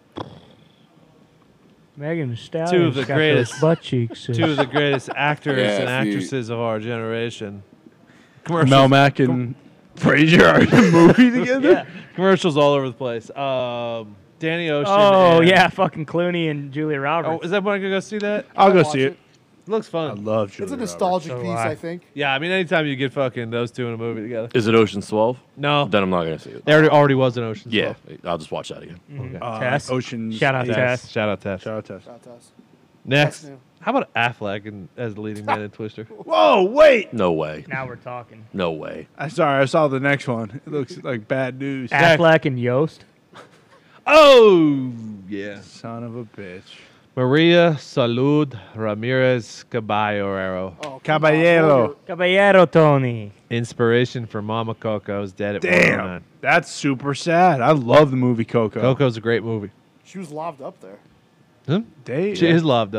D: Megan Thee Stallion.
C: Two of the
D: got
C: greatest-
D: those butt cheeks.
C: two of the greatest actors
B: Yeah,
C: and
B: if you-
C: actresses of our generation?
A: Mel
C: Commercials,
A: Mack and Fraser are in a movie together.
D: Yeah.
C: commercials all over the place. Um, Danny Ocean.
D: Oh
C: and-
D: yeah, fucking Clooney and Julia
C: Oh,
D: Roberts.
C: is everyone gonna go see that?
A: I'll go
F: Watch
A: see it.
C: Looks
A: I
C: fun.
A: love
F: It's
A: Julia
F: a nostalgic
D: So
F: piece,
D: I-
F: I think.
C: Yeah, I mean, anytime you get fucking those two in a movie together.
E: Is it Ocean's twelve?
C: No,
E: Then I'm not gonna see it.
C: there already, already was an Ocean.
E: Yeah, I'll just watch that again.
D: Mhm.
A: Uh,
D: Tess.
A: Ocean's
D: Shout out
A: eight.
D: Tess.
C: Shout out Tess.
A: Shout out Tess.
F: Shout out to us.
C: Next,
F: Tess knew.
C: how about Affleck in, as the leading man in Twister?
A: Whoa, wait!
E: No way.
D: Now we're talking.
E: No way.
A: I'm sorry, I saw the next one. It looks like bad news.
D: Affleck and Yost.
C: Oh, yeah.
A: Son of a bitch.
C: Maria Salud Ramirez Caballero.
F: Oh, come on,
A: Caballero.
F: hold your-
D: Caballero Tony.
C: Inspiration for Mama Coco's dead at
A: Damn,
C: one oh nine.
A: that's super sad. I love the movie Coco.
C: Coco's a great movie.
F: She was lobbed up there.
C: Huh?
A: They,
C: She is loved up there.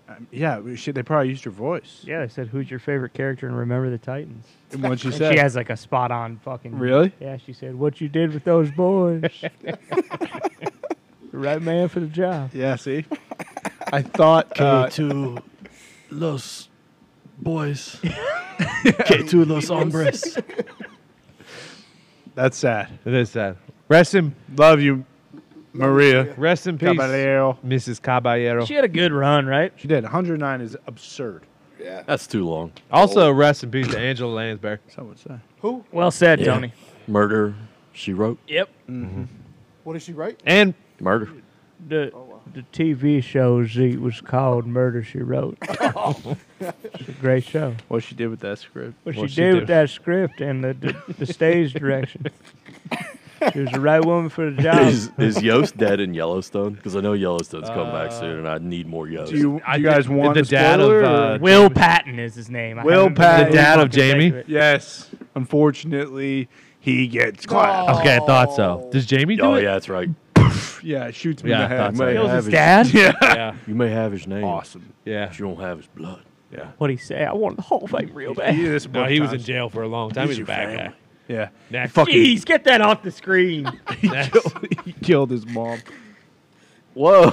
A: Um, yeah, we should, they probably used her voice.
D: Yeah, they said, "Who's your favorite character in Remember the Titans?"
A: And what she
D: And
A: said.
D: she has like a spot on fucking.
A: Really?
D: Yeah, she said, "What you did with those boys." The right man for the job.
A: Yeah, see? I thought. Uh,
E: to los boys. Que to los hombres.
A: that's sad.
C: It is sad. Rest in,
A: Love you, Maria.
C: rest in peace,
A: Caballero.
C: Missus Caballero.
D: She had a good run, right?
A: She did. one hundred nine is absurd.
B: Yeah.
E: That's too long.
C: Also, rest in peace to Angela Lansbury.
A: Some would say.
F: Who?
D: Well said,
E: Yeah.
D: Tony.
E: Murder, she wrote.
D: Yep.
F: What did she write?
C: And
E: Murder.
D: The the T V show Z was called Murder She Wrote. It's a great show.
A: What she did with that script.
D: What she
C: What'd
D: did
C: she
D: with
C: do?
D: that script and the the, the stage direction. She was the right woman for the job.
E: Is, is Yost dead in Yellowstone? Because I know Yellowstone's coming back soon, and I need more Yost.
A: Do you,
C: I
A: you guys
C: did-
A: want
C: the
A: a
C: dad of,
A: spoiler,
C: uh,
A: or-
D: Will Patton is his name. I
A: Will
D: haven't been
A: Patton.
D: able to
C: The dad of
D: fucking get
C: Jamie?
D: to it.
A: Yes. Unfortunately, he gets clapped.
C: okay, I thought so. Does Jamie do
E: oh,
C: it?
E: yeah, that's right.
A: Yeah, it shoots me
C: Yeah,
A: in the
C: I
A: head.
C: thought so.
E: May
D: Kills
E: have
D: his
E: his-
D: dad?
A: Yeah.
C: Yeah,
E: You may have his name.
A: Awesome.
C: yeah.
E: But you don't have his blood.
A: Yeah.
D: What'd he say? I wanted the Hall of Fame real bad.
A: He did this a
C: No,
A: bunch
C: he
A: of
C: was in
A: times.
C: jail for a long time.
A: He's
C: He's a
A: your
C: bad
A: family.
C: guy.
A: Yeah.
C: Next.
A: Fucking
D: Jeez, get that off the screen.
A: he, killed, he killed his mom.
E: Whoa.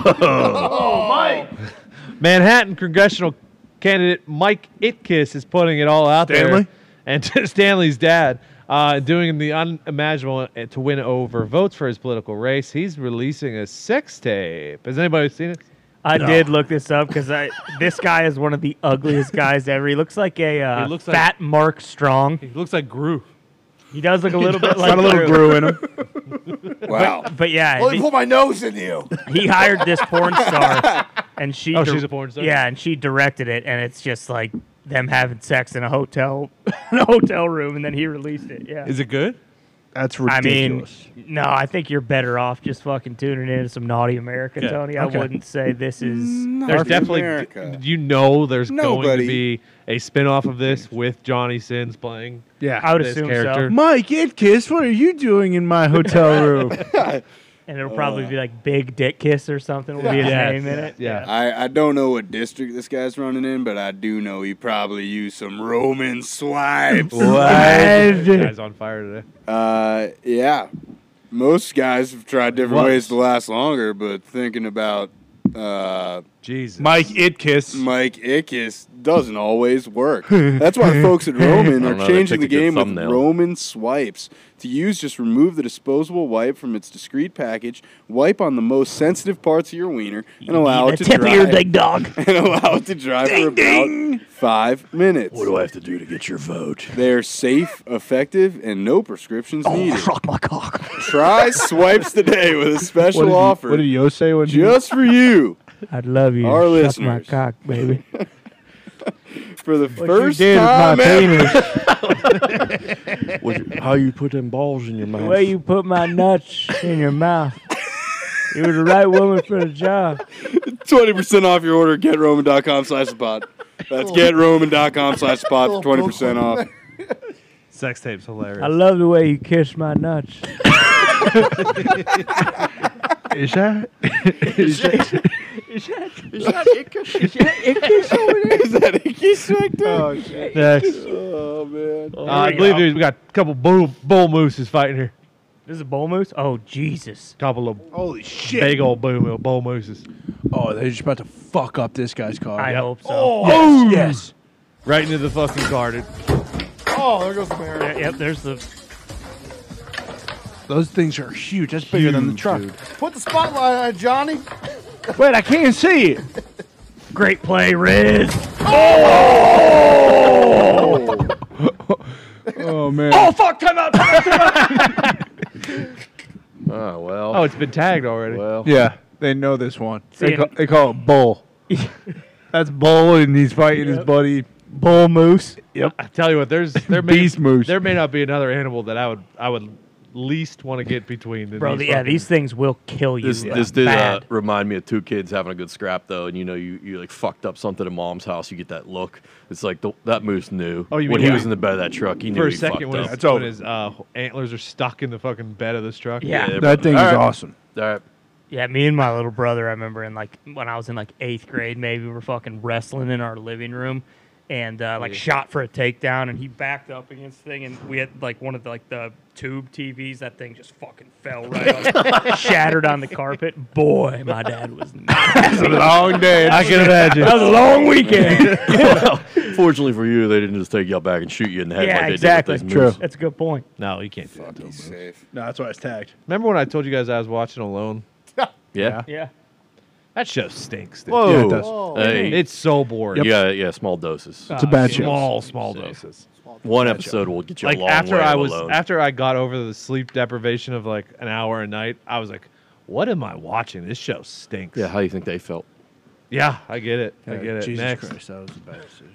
C: Manhattan congressional candidate Mike Itkiss is putting it all out
A: Stanley?
C: there. And to Stanley's dad, uh, doing the unimaginable to win over votes for his political race. He's releasing a sex tape. Has anybody seen it?
D: I did look this up because I this guy is one of the ugliest guys ever. He looks like a uh,
C: He looks like-
D: fat Mark Strong.
C: He looks like Gru.
D: He does look a little bit like
A: Got a little
D: Drew.
A: grew in him.
B: Wow.
D: But yeah,
F: Let me
D: he,
F: put my nose in you.
D: he hired this porn star, and she.
C: Oh,
D: dir-
C: she's a porn star?
D: Yeah, and she directed it, and it's just like them having sex in a hotel, in a hotel room, and then he released it. Yeah.
C: Is it good?
A: That's
D: I mean,
A: ridiculous.
D: no, I think you're better off just fucking tuning in to some naughty America,
C: Yeah,
D: Tony. I
C: okay.
D: wouldn't say this is.
C: There's
B: Naughty
C: definitely,
B: America.
C: you know, there's going
B: Nobody.
C: to be a spin-off of this with Johnny Sins playing
A: yeah.
D: I would
C: this
D: assume
C: character.
A: Mike Itkiss, what are you doing in my hotel room?
D: so. And it'll probably be like Big Dick Kiss or something. Will be his
C: Yeah.
D: name in it.
C: Yeah.
B: I, I don't know what district this guy's running in, but I do know he probably used some Roman swipes.
C: Guy's on fire today.
B: Uh, yeah. Most guys have tried different
C: What?
B: ways to last longer, but thinking about uh,
C: Jesus.
A: Mike Itkiss.
B: Mike Ickes doesn't always work. That's why folks at Roman
E: I
B: are
E: don't know, they
B: changing the
E: picked a good
B: game with
E: thumbnail.
B: Roman swipes. To use, just remove the disposable wipe from its discreet package, wipe on the most sensitive parts of your wiener, and allow
D: The
B: it to
D: tip
B: dry.
D: of your ding dong.
B: and allow it to dry for about five minutes.
E: What do I have to do to get your vote?
B: They're safe, effective, and no prescriptions needed.
D: Suck my cock.
B: Try swipes today with a special
A: What did,
B: offer
A: what did Yo say when he-
B: just for you.
D: I'd love you.
B: Our
D: to suck my
B: listeners.
D: cock, baby.
B: For the
D: What
B: first
D: you did with my
B: time ever.
D: penis.
E: What you- how you put them balls in your mouth?
D: The way you put my nuts in your mouth. You were the right woman for the job.
B: twenty percent off your order. GetRoman.com slash the pod. That's GetRoman.com slash the pod for twenty percent off.
C: Sex tape's hilarious.
D: I love the way you kiss my nuts.
A: Is that?
D: Is that, is that, is that Ickis over there?
B: Is that Icky Spectre?
A: Oh, shit.
C: Next.
B: Oh, man.
C: Uh, I believe there's- we got a couple bull, bull mooses fighting here.
D: This is a bull moose? Oh, Jesus.
C: Couple of
A: Holy shit.
C: big old bull, bull mooses.
A: Oh, they're just about to fuck up this guy's car.
D: I
C: Yep.
D: hope so.
A: Oh, yes.
C: Right into the fucking car, dude.
F: Oh, there goes the bear.
D: There- Yep, there's the.
A: Those things are huge. That's bigger than the truck.
F: Put the spotlight on it, Johnny.
A: Wait, I can't see it.
D: Great play, Riz.
A: Oh, man.
D: Oh, fuck, time out, time out, time out.
E: Oh, well.
C: Oh, it's been tagged already.
E: well.
A: Yeah, they know this one. They
D: See,
A: call, they call it Bull. That's Bull, and he's fighting his
D: Yep.
A: buddy.
D: Bull moose.
A: Yep.
C: I tell you what, there's there may,
A: Beast moose.
C: there may not be another animal that I would I would least want to get between. Than
D: Bro,
C: these
D: the, yeah,
C: fucking-
D: these things will kill you.
E: This this did uh,
D: Bad.
E: remind me of two kids having a good scrap though, and you know you, you like fucked up something at mom's house. You get that look. It's like the, that moose knew.
C: Oh, you
E: when
C: mean-
E: he
C: yeah.
E: was in the bed of that truck, he knew
C: for a
E: he
C: second
E: fucked
C: when,
E: up.
C: his,
A: That's
C: when
A: over.
C: his uh, antlers are stuck in the fucking bed of this truck.
D: Yeah.
E: Yeah,
A: That thing
E: All
A: is
E: right.
A: awesome.
E: All right.
D: Yeah, me and my little brother, I remember in like when I was in like eighth grade, maybe we were fucking wrestling in our living room, and uh, like shot for a takedown, and he backed up against the thing, and we had like one of the, like the tube T Vs. That thing just fucking fell right off, shattered on the carpet. Boy, my dad was mad.
A: It's a long day.
C: I can imagine.
D: That was a long weekend.
E: Well, fortunately for you, they didn't just take you out back and shoot you in the head
D: yeah,
E: like they
D: exactly.
E: did with those moves.
D: That's a good point.
C: No, you can't do that.
B: Fuck,
C: to
B: he's
C: him.
B: safe.
A: No, that's why it's tagged.
C: Remember when I told you guys I was watching Alone?
E: Yeah.
D: Yeah.
C: That show stinks. Dude.
E: Whoa.
A: Yeah, it does.
F: Whoa.
E: Hey,
C: It's so boring.
E: yeah, yeah, small doses.
A: It's a bad show.
C: Small, small doses.
E: One episode will get you
C: Like
E: a long
C: after
E: way
C: I
E: of
C: was
E: Alone.
C: after I got over the sleep deprivation of like an hour a night, I was like, "What am I watching? This show stinks."
E: Yeah, how do you think they felt?
C: Yeah, I get it. I
A: Yeah,
C: get it.
A: Jesus
C: Next.
A: Christ, that was a bad decision.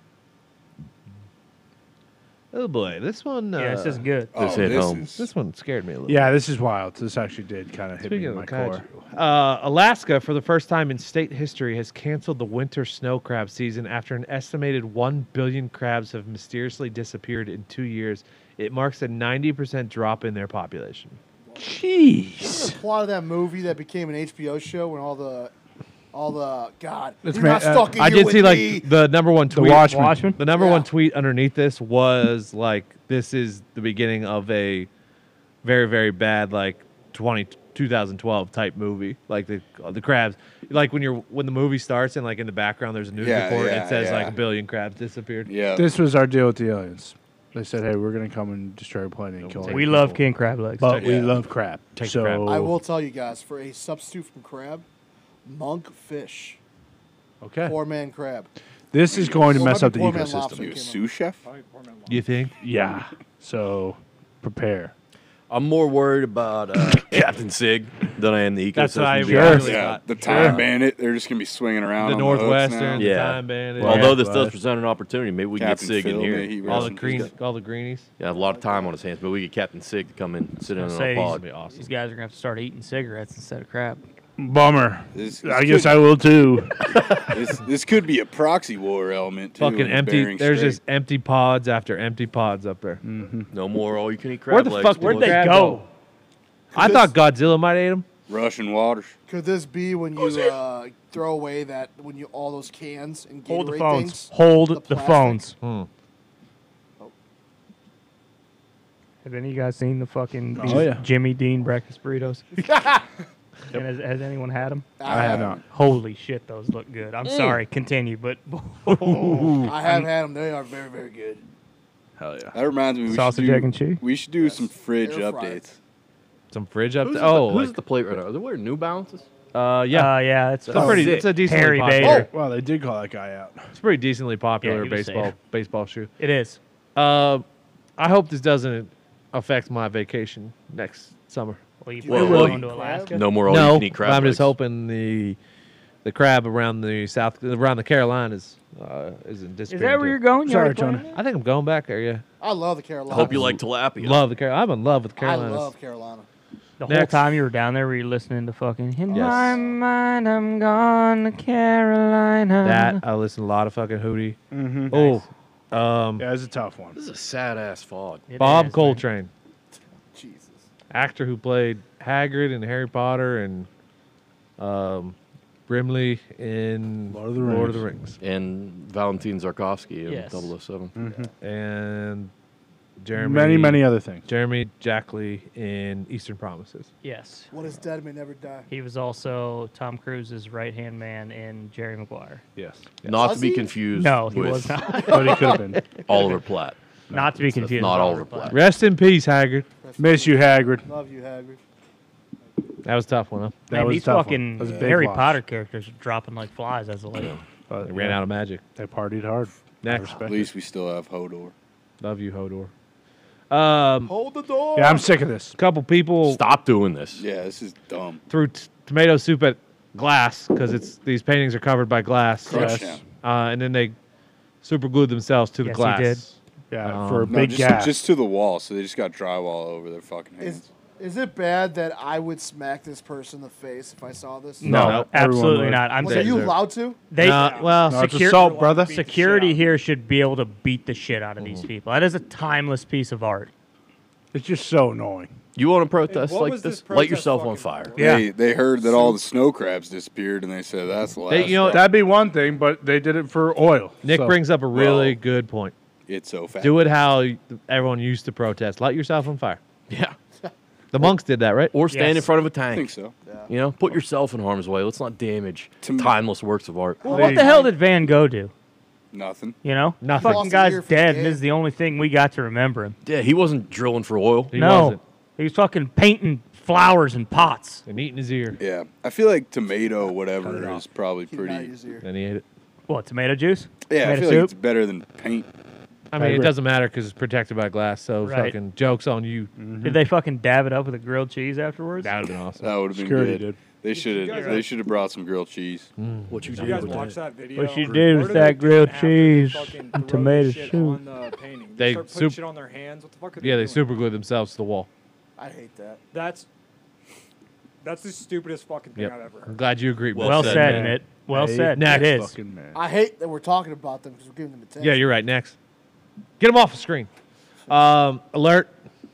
C: Oh boy, this one. Uh,
D: Yeah, this is good.
B: Oh,
E: This hit
B: this
E: home.
B: is
C: This one scared me a little.
A: Yeah, this is wild. This actually did kind of hit me
C: Speaking
A: in
C: of
A: my
C: the
A: core.
C: kaiju, uh, Alaska, for the first time in state history, has canceled the winter snow crab season after an estimated one billion crabs have mysteriously disappeared in two years. It marks a ninety percent drop in their population.
A: Jeez.
F: The plot of that movie that became an H B O show when all the, all the God,
A: Let's
F: you're
A: ma-
F: not
A: uh,
F: stuck in
C: I
F: here
C: did
F: with
C: see like
F: me.
C: the number one
A: The
C: tweet.
A: Watchmen.
D: Watchmen?
C: The number
F: Yeah.
C: one tweet underneath this was like, "This is the beginning of a very, very bad like twenty, twenty twelve type movie." Like the the crabs, like when you're when the movie starts and like in the background there's a news
B: Yeah,
C: report and
B: yeah,
C: it says
B: yeah.
C: like a billion crabs disappeared.
B: Yeah.
A: This was our deal with the aliens. They said, "Hey, we're gonna come and destroy your planet and kill all
D: We
A: you
D: love
A: people."
D: king crab legs.
A: but we
B: Yeah.
A: love crab.
C: Take
A: so
C: crab.
F: I will tell you guys, for a substitute from crab, monk fish,
A: Okay.
F: four man crab.
A: This is going to
F: Well,
A: mess
F: might
A: up
F: be
A: the
F: poor man
A: ecosystem.
F: lobster.
B: You a sous chef?
C: You think?
A: Yeah. So prepare.
E: I'm more worried about uh, Captain Sig than I am the ecosystem.
C: That's what I
E: to be
C: really
E: honest.
C: thought.
B: Yeah. The time bandit, they're just gonna be swinging around.
C: The
B: on the hooks
C: Northwestern,
B: now.
C: the
E: Yeah.
C: Time Bandit,
E: Although
C: yeah,
E: this does
A: but-
E: present an opportunity, maybe we can
B: Captain
E: get Sig
B: Phil,
E: in here.
B: may he
C: all
B: rest
C: the
B: in
C: green,
B: peace.
C: all the greenies.
E: Yeah, a lot of time on his hands, but we get Captain Sig to come in, sit in on
D: Say
E: a
D: he's-
E: pod.
C: Be awesome.
D: These guys are gonna have to start eating cigarettes instead of crab.
A: Bummer.
B: This, this
A: I guess
B: could,
A: I will too.
B: This, this could be a proxy war element too.
C: Fucking
B: in
C: empty.
B: Bering
C: There's
B: Strait.
C: just empty pods after empty pods up there.
E: No more all-you-can-eat crab
C: Where the
E: legs.
C: fuck- where'd
E: boys.
C: they
D: Crab
C: go?
D: go.
C: I
F: this-
C: thought Godzilla might eat him.
B: Russian waters.
F: Could this be when you uh, throw away that when you all those cans and Gatorade
D: Hold the phones.
F: things?
D: Hold
F: The
D: the,
F: plastic.
D: phones.
C: Hmm.
D: Have any of you guys seen the fucking
A: Oh, yeah.
D: Jimmy Dean breakfast burritos? And has, has anyone had them?
A: I have not.
D: Holy shit, those look good. I'm sorry, continue, but
F: I have had them. They are very, very good.
A: Hell yeah.
B: That reminds me. We
D: Sausage,
B: should do,
D: egg, and cheese?
B: We should do some fridge
F: Air fried.
B: updates.
C: Some fridge up
E: Who's,
C: there.
E: at the,
C: Oh,
E: who's
C: like,
E: at the plate right now? Are they wearing New Balances?
C: uh, yeah.
D: uh, yeah, it's
C: it's a pretty. It's a decently
D: Harry
C: popular.
D: Bader.
A: Well, they did call that guy out.
C: It's a pretty decently popular
D: he was
C: baseball
D: saying.
C: baseball shoe.
D: It is.
C: Uh, I hope this doesn't affect my vacation next summer.
D: Well, you
B: Well,
D: well,
B: well,
D: going to Alaska?
E: No more
C: no,
E: all-you-can-eat
C: but
E: crab
C: I'm just
E: legs.
C: hoping the the crab around the south around the Carolinas uh, isn't
D: Is
C: disappearing.
D: that where
C: too.
D: you're going? You
A: Sorry,
D: already
A: Tony.
D: planned
C: I think I'm going back there. Yeah,
F: I love the Carolina.
E: Hope you like tilapia.
C: love the Carolina. I'm in love with
F: I
C: Carolinas.
F: love Carolina.
D: it? The whole
C: Next.
D: time you were down there, were you listening to fucking In
C: Yes.
D: My Mind, I'm Gone to Carolina?
C: That I listen to a lot of fucking Hootie.
A: Mm-hmm.
C: Oh, um,
A: Yeah, it's a tough one.
E: This is a sad-ass fog.
D: It
C: Bob
D: is, man.
C: Coltrane,
F: Jesus.
C: actor who played Hagrid in Harry Potter and um, Brimley in
A: Lord of the
C: Lord of
A: Rings.
C: the Rings,
E: And Valentin Zarkovsky in
D: Yes.
E: double oh seven.
A: Mm-hmm.
C: and Jeremy
A: Many, many other things.
C: Jeremy Jackley in Eastern Promises.
D: Yes.
F: What is dead may never die.
D: He was also Tom Cruise's right-hand man in Jerry Maguire.
A: Yes.
E: Not
F: Was
E: to be
F: he?
E: confused
D: No, he
E: with
D: was not.
A: But he could have been.
E: Oliver Platt.
D: Not to be
E: That's
D: confused.
E: not
D: with
E: Oliver
D: Oliver
E: Platt.
C: Rest in peace, Hagrid.
A: Miss you, Hagrid.
F: Love you, Hagrid.
C: That was a tough one. Huh?
A: That
D: Man,
A: was a
D: these
A: tough one.
D: fucking
A: That was a big
D: Harry
A: loss.
D: Potter characters are dropping like flies as of late.
A: But
C: They ran
A: yeah,
C: out of magic.
A: They partied hard. I
C: Next,
A: respect
B: At
A: it.
B: least we still have Hodor.
C: love you, Hodor. Um,
F: Hold the door.
A: Yeah, I'm sick of this.
C: a couple people
E: Stop doing this.
B: Yeah, this is dumb.
C: threw t- tomato soup at glass because it's these paintings are covered by glass.
B: Crush
A: Yes.
B: them.
C: Uh, and then they super glued themselves to the
D: Yes, he
C: glass.
D: did.
A: Yeah,
C: Um,
A: for a
B: No,
A: big
B: just,
A: gas.
B: just to the wall, so they just got drywall over their fucking hands.
F: Is, is it bad that I would smack this person in the face if I saw this?
D: No,
C: Nope.
A: Everyone
D: absolutely
A: would.
D: not. I'm
F: Was,
C: They
F: are you
C: deserve-
F: allowed to?
D: They,
C: Nah, well,
A: No, it's
D: secur-
A: assault, brother.
D: security here should be able to beat the shit out of these people. That is a timeless piece of art.
A: It's just so annoying.
E: You want to protest
G: what
E: like
G: was
E: this?
G: this
E: Light
G: protest
E: yourself on
G: fucking
E: fire.
G: for?
D: Yeah.
B: They, they heard that all the snow crabs disappeared, and they said that's the last.
C: They- you know,
B: straw."
A: That'd be one thing, but they did it for oil.
C: Nick
A: so-
C: brings up a really
B: Well,
C: good point.
B: it's so fast.
C: Do it how y- everyone used to protest. Light yourself on fire.
E: Yeah.
C: The monks did that, right?
E: Or stand in
D: Yes.
E: front of a
B: I
E: tank.
B: think so.
E: You know, put yourself in harm's way. Let's not damage
B: To-
E: timeless works of art.
D: Well, what the hell did Van Gogh do?
B: Nothing.
D: You know,
C: Nothing.
D: Fucking
F: Lost a
D: guy's
F: year for the
D: dead, and
F: game.
D: this is the only thing we got to remember him.
E: Yeah, he wasn't drilling for oil.
C: He
D: no,
C: wasn't.
D: he was fucking painting flowers in pots.
C: And eating his ear.
B: Yeah, I feel like tomato whatever is probably
F: Keep an eye on
B: pretty.
F: his ear.
C: And he ate it.
D: What, tomato juice?
B: Yeah, I
D: Tomato
B: feel
D: soup?
B: like it's better than paint.
C: I mean, it
A: agree.
C: doesn't matter because it's protected by glass. So
D: Right.
C: fucking jokes on you.
D: Did they fucking dab it up with a grilled cheese afterwards?
C: That would have been awesome.
B: That would have been
A: Security
B: good.
A: did.
B: They should have. They should have brought some grilled cheese.
E: What you
G: Did
E: do
G: you guys
E: with
G: watch
E: that?
G: that video?
D: What you did
G: What
D: with
G: are they
D: that
G: doing
D: grilled
G: after they
D: cheese
G: fucking
D: and
G: throw the
D: tomato
G: shit
D: soup?
G: on the painting?
C: They
G: start putting
C: soup-
G: shit on their hands. What the fuck are they
C: Yeah, they
G: doing?
C: super glued themselves to the wall.
F: I hate that.
G: That's that's the stupidest fucking thing
C: Yep.
G: I've ever
C: I'm
G: heard.
C: glad you agreed.
E: Well
D: Well
E: said,
D: said,
E: man.
D: Mitt. Well
A: Hey,
D: said.
C: next.
D: It is.
A: Fucking man.
F: I hate that we're talking about them because we're giving them attention.
C: Yeah, you're right. Next. Get him off the screen. Um, alert.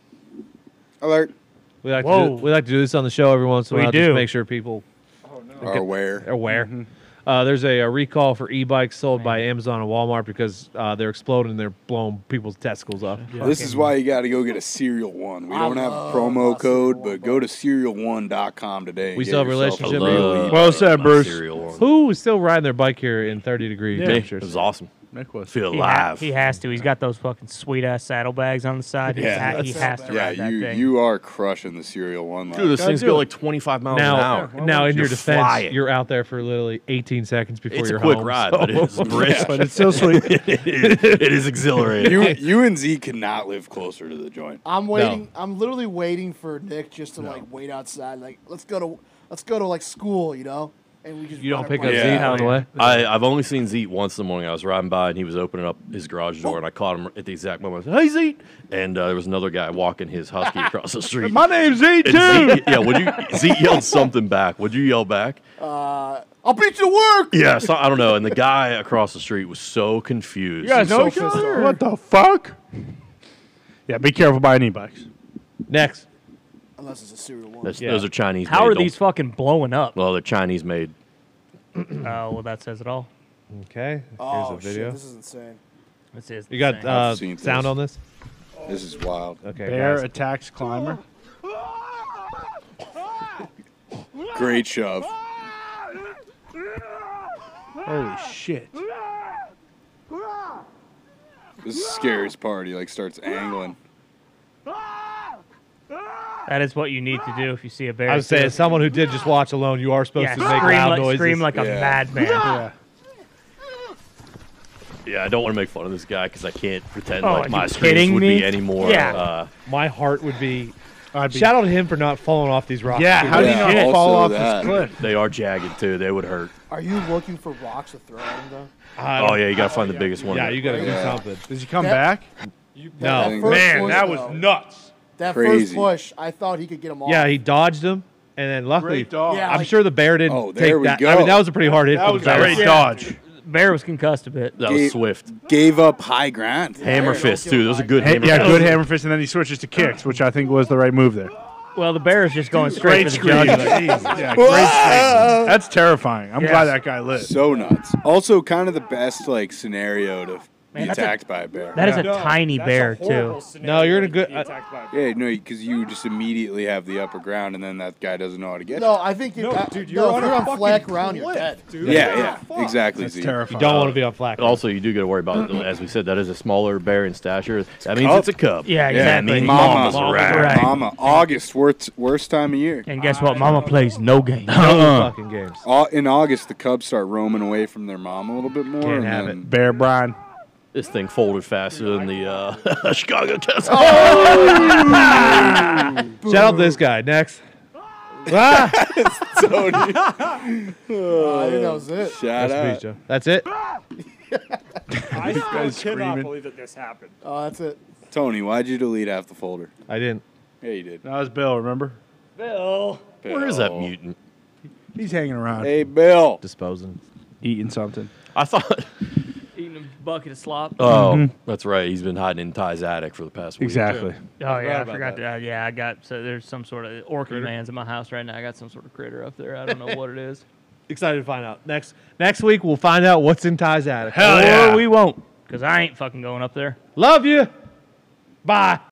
B: Alert.
C: We like, to
D: Whoa.
C: do, we like to do this on the show every once in a
D: We
C: while.
D: do.
C: Just make sure people
G: Oh no.
B: Are aware.
C: are aware. Uh, there's a, a recall for e-bikes sold by Amazon and Walmart because uh, they're exploding and they're blowing people's testicles off.
B: This is why you got to go get a Serial One. We
F: I
B: don't have a
F: love
B: promo
F: my
B: code,
F: Serial
B: but
F: One,
B: go to serial one dot com today. and
C: We
B: get
C: still have a
B: yourself
C: relationship.
B: real
E: Love
B: e-
A: Well said,
E: my
A: Bruce.
E: cereal one.
C: Who is still riding their bike here in thirty degree
A: Yeah.
E: Me. It
C: temperatures?
E: was awesome.
A: Nick was.
E: Feel
D: He, ha-
E: alive.
D: he has to. He's got those fucking sweet ass saddlebags on the side. He's
B: Yeah,
D: ha- he
F: that's
D: has
F: so
D: to
B: Yeah,
D: ride that
B: you
D: thing.
B: you are crushing the Serial One.
E: Dude, those
A: Gotta
E: things
A: do
E: go
A: it.
E: like twenty-five miles an
C: Now,
E: hour.
C: now in
E: You're
C: your defense,
E: flying.
C: you're out there for literally eighteen seconds before
E: It's
C: you're
E: a quick
C: home.
E: ride,
C: so-
E: but it's brisk.
A: But it's still sweet.
E: it, is, it is exhilarating.
B: you you and Z cannot live closer to the joint.
F: I'm waiting. I'm literally waiting for Nick just to like wait outside. Like, let's go to let's go to like school, you know. And we just
C: You don't
F: ride
C: pick
F: our
C: up
F: bikes.
C: Z
B: Yeah.
C: on the way.
E: I, I've only seen Zeet once in the morning. I was riding by and he was opening up his garage door, and I caught him at the exact moment. I said, "Hey, Zeet!" And uh, there was another guy walking his husky across the street.
A: My name's Z
E: And
A: too.
E: Zeet, yeah, would you? Zeet yelled something back. Would you yell back?
F: Uh, I'll beat you to work.
E: Yeah, so, I don't know. And the guy across the street was so confused.
A: You guys
E: He
A: know
E: was
A: each
E: so pissed
A: other?
E: off.
A: What the fuck? Yeah, be careful buying e-bikes.
C: Next.
F: Unless it's a serial one.
E: That's,
C: Yeah.
E: Those are Chinese.
D: How
E: made,
D: are
E: don't-
D: these fucking blowing up?
E: Well, they're Chinese made.
D: Oh, well, that says it all.
C: Okay.
F: oh
C: Here's a video.
F: shit, this is insane.
D: This is
C: You got
D: insane.
C: uh,
B: I've seen
C: sound
B: this.
C: on this?
B: This is wild.
C: Okay.
A: Bear
C: guys.
A: attacks climber.
B: Great shove.
A: Holy shit.
B: This is the scariest part. He like starts angling.
D: That is what you need to do if you see a bear.
C: I was saying, as someone who did just watch alone, you are supposed
D: yeah,
C: to make
D: scream
C: loud
D: like,
C: noises.
D: scream like a
B: Yeah.
D: madman.
A: Yeah.
E: Yeah, I don't want to make fun of this guy because I can't pretend
D: Oh,
E: like
D: are
E: my
D: you
E: screams
D: kidding
E: would
D: me?
E: be any more.
D: Yeah.
E: Uh,
C: My heart would be.
A: I'd be-
C: Shout out to him for not falling off these rocks.
A: Yeah,
C: dude.
A: how do you
B: Yeah,
A: not fall
B: also
A: off
B: that.
A: this cliff?
E: they are jagged too. They would hurt.
F: Are you looking for rocks to throw at him though?
C: I
E: Oh
C: don't-
E: yeah, you gotta find the biggest one.
C: Yeah, you got to do
B: Yeah.
C: something.
A: Does he come
F: That-
A: back?
G: You
C: No.
F: That first
A: Man,
F: push,
A: that was
F: though,
A: nuts.
F: That
B: Crazy.
F: first push, I thought he could get him off.
C: Yeah, he dodged him, and then luckily,
A: Great dog.
F: Yeah.
C: I'm
F: like-
C: sure the bear didn't
B: Oh, there
C: take
B: we
C: that.
B: go.
C: I mean, that was a pretty hard hit
A: That
C: for
A: was
C: the
A: a
C: bear.
A: great
D: Yeah.
A: dodge.
D: Bear was concussed a bit.
E: That
B: Gave-
E: was swift.
B: Gave up high ground.
E: Hammer
F: don't
E: fist
F: give
E: too.
F: a
E: Those are
F: fuck.
E: good.
A: Hey,
E: hammer
A: yeah,
E: fists.
A: good hammer fist, and then he switches to kicks, which I think was the right move there.
D: Well, the bear is just going straight
A: Great
D: for the
A: scream.
D: jugular.
A: Jesus. Yeah, great scream. That's terrifying. I'm
D: Yes.
A: glad that guy lived.
B: So nuts. Also, kind of the best like scenario to
D: Man,
B: be
D: that's a-
B: attacked by a bear.
D: That is a
G: No,
D: tiny
G: that's
D: bear,
G: a horrible
D: too.
G: scenario
C: No, you're in a
G: to
C: good-
G: be
C: uh,
G: attacked by a bear.
B: Yeah, no, because you just immediately have the upper ground, and then that guy doesn't know how to get
F: No, I think you.
G: No,
F: uh,
G: dude,
F: no,
G: you're
F: if
G: on
F: you're
G: a
F: on
G: fucking
F: flat ground, you're
G: cliff,
F: dead.
G: dude.
B: you. Yeah,
G: What
B: yeah,
G: the fuck?
B: exactly.
A: That's
B: Z.
A: terrifying.
C: You don't want to be on flat.
E: But also, you do got to worry about, as we said, that is a smaller bear in stature. That means
B: cub.
E: it's a cub.
D: Yeah,
B: Yeah,
D: exactly.
E: I mean,
B: Mama.
E: mama's
B: Mama,
E: around.
D: right.
B: Mama, August, worst worst time of year.
D: And guess what? Mama plays no game.
C: No
A: Uh-uh.
C: fucking games.
B: Au- In August, the cubs start roaming away from their mom a little bit more.
C: Can't
B: and
C: have
B: then-
A: Bear Brian.
E: This thing folded faster than the uh, Chicago Tesla.
C: Shout out this guy. Next. Ah,
B: Tony,
F: Uh, I think that was it.
B: shout
C: rest in peace,
B: out.
C: Joe. That's it.
G: I still cannot
A: screaming.
G: believe that this happened.
F: Oh, that's it.
B: Tony, why'd you delete half the folder?
C: I didn't.
B: Yeah, you did.
A: That was Bill, remember?
E: Where is that
B: Bill.
E: mutant?
A: He's hanging around,
B: Hey, Bill.
C: Disposing.
A: eating something.
E: I thought
D: Eating them
H: Bucket of slop.
E: Oh,
A: Mhm.
E: that's right. He's been hiding in Ty's attic for the past week.
A: Exactly.
D: Oh yeah, I
C: about
D: forgot
C: that.
D: to. Uh, yeah, I got. So there's some sort of orchid
H: Critter.
D: man's in my house right now.
H: I got some sort of critter up there. I don't know what it is.
C: Excited to find out. Next next week we'll find out what's in Ty's attic.
D: Hell
C: or
D: yeah.
C: we won't.
D: Because I ain't fucking going up there.
C: Love you. Bye.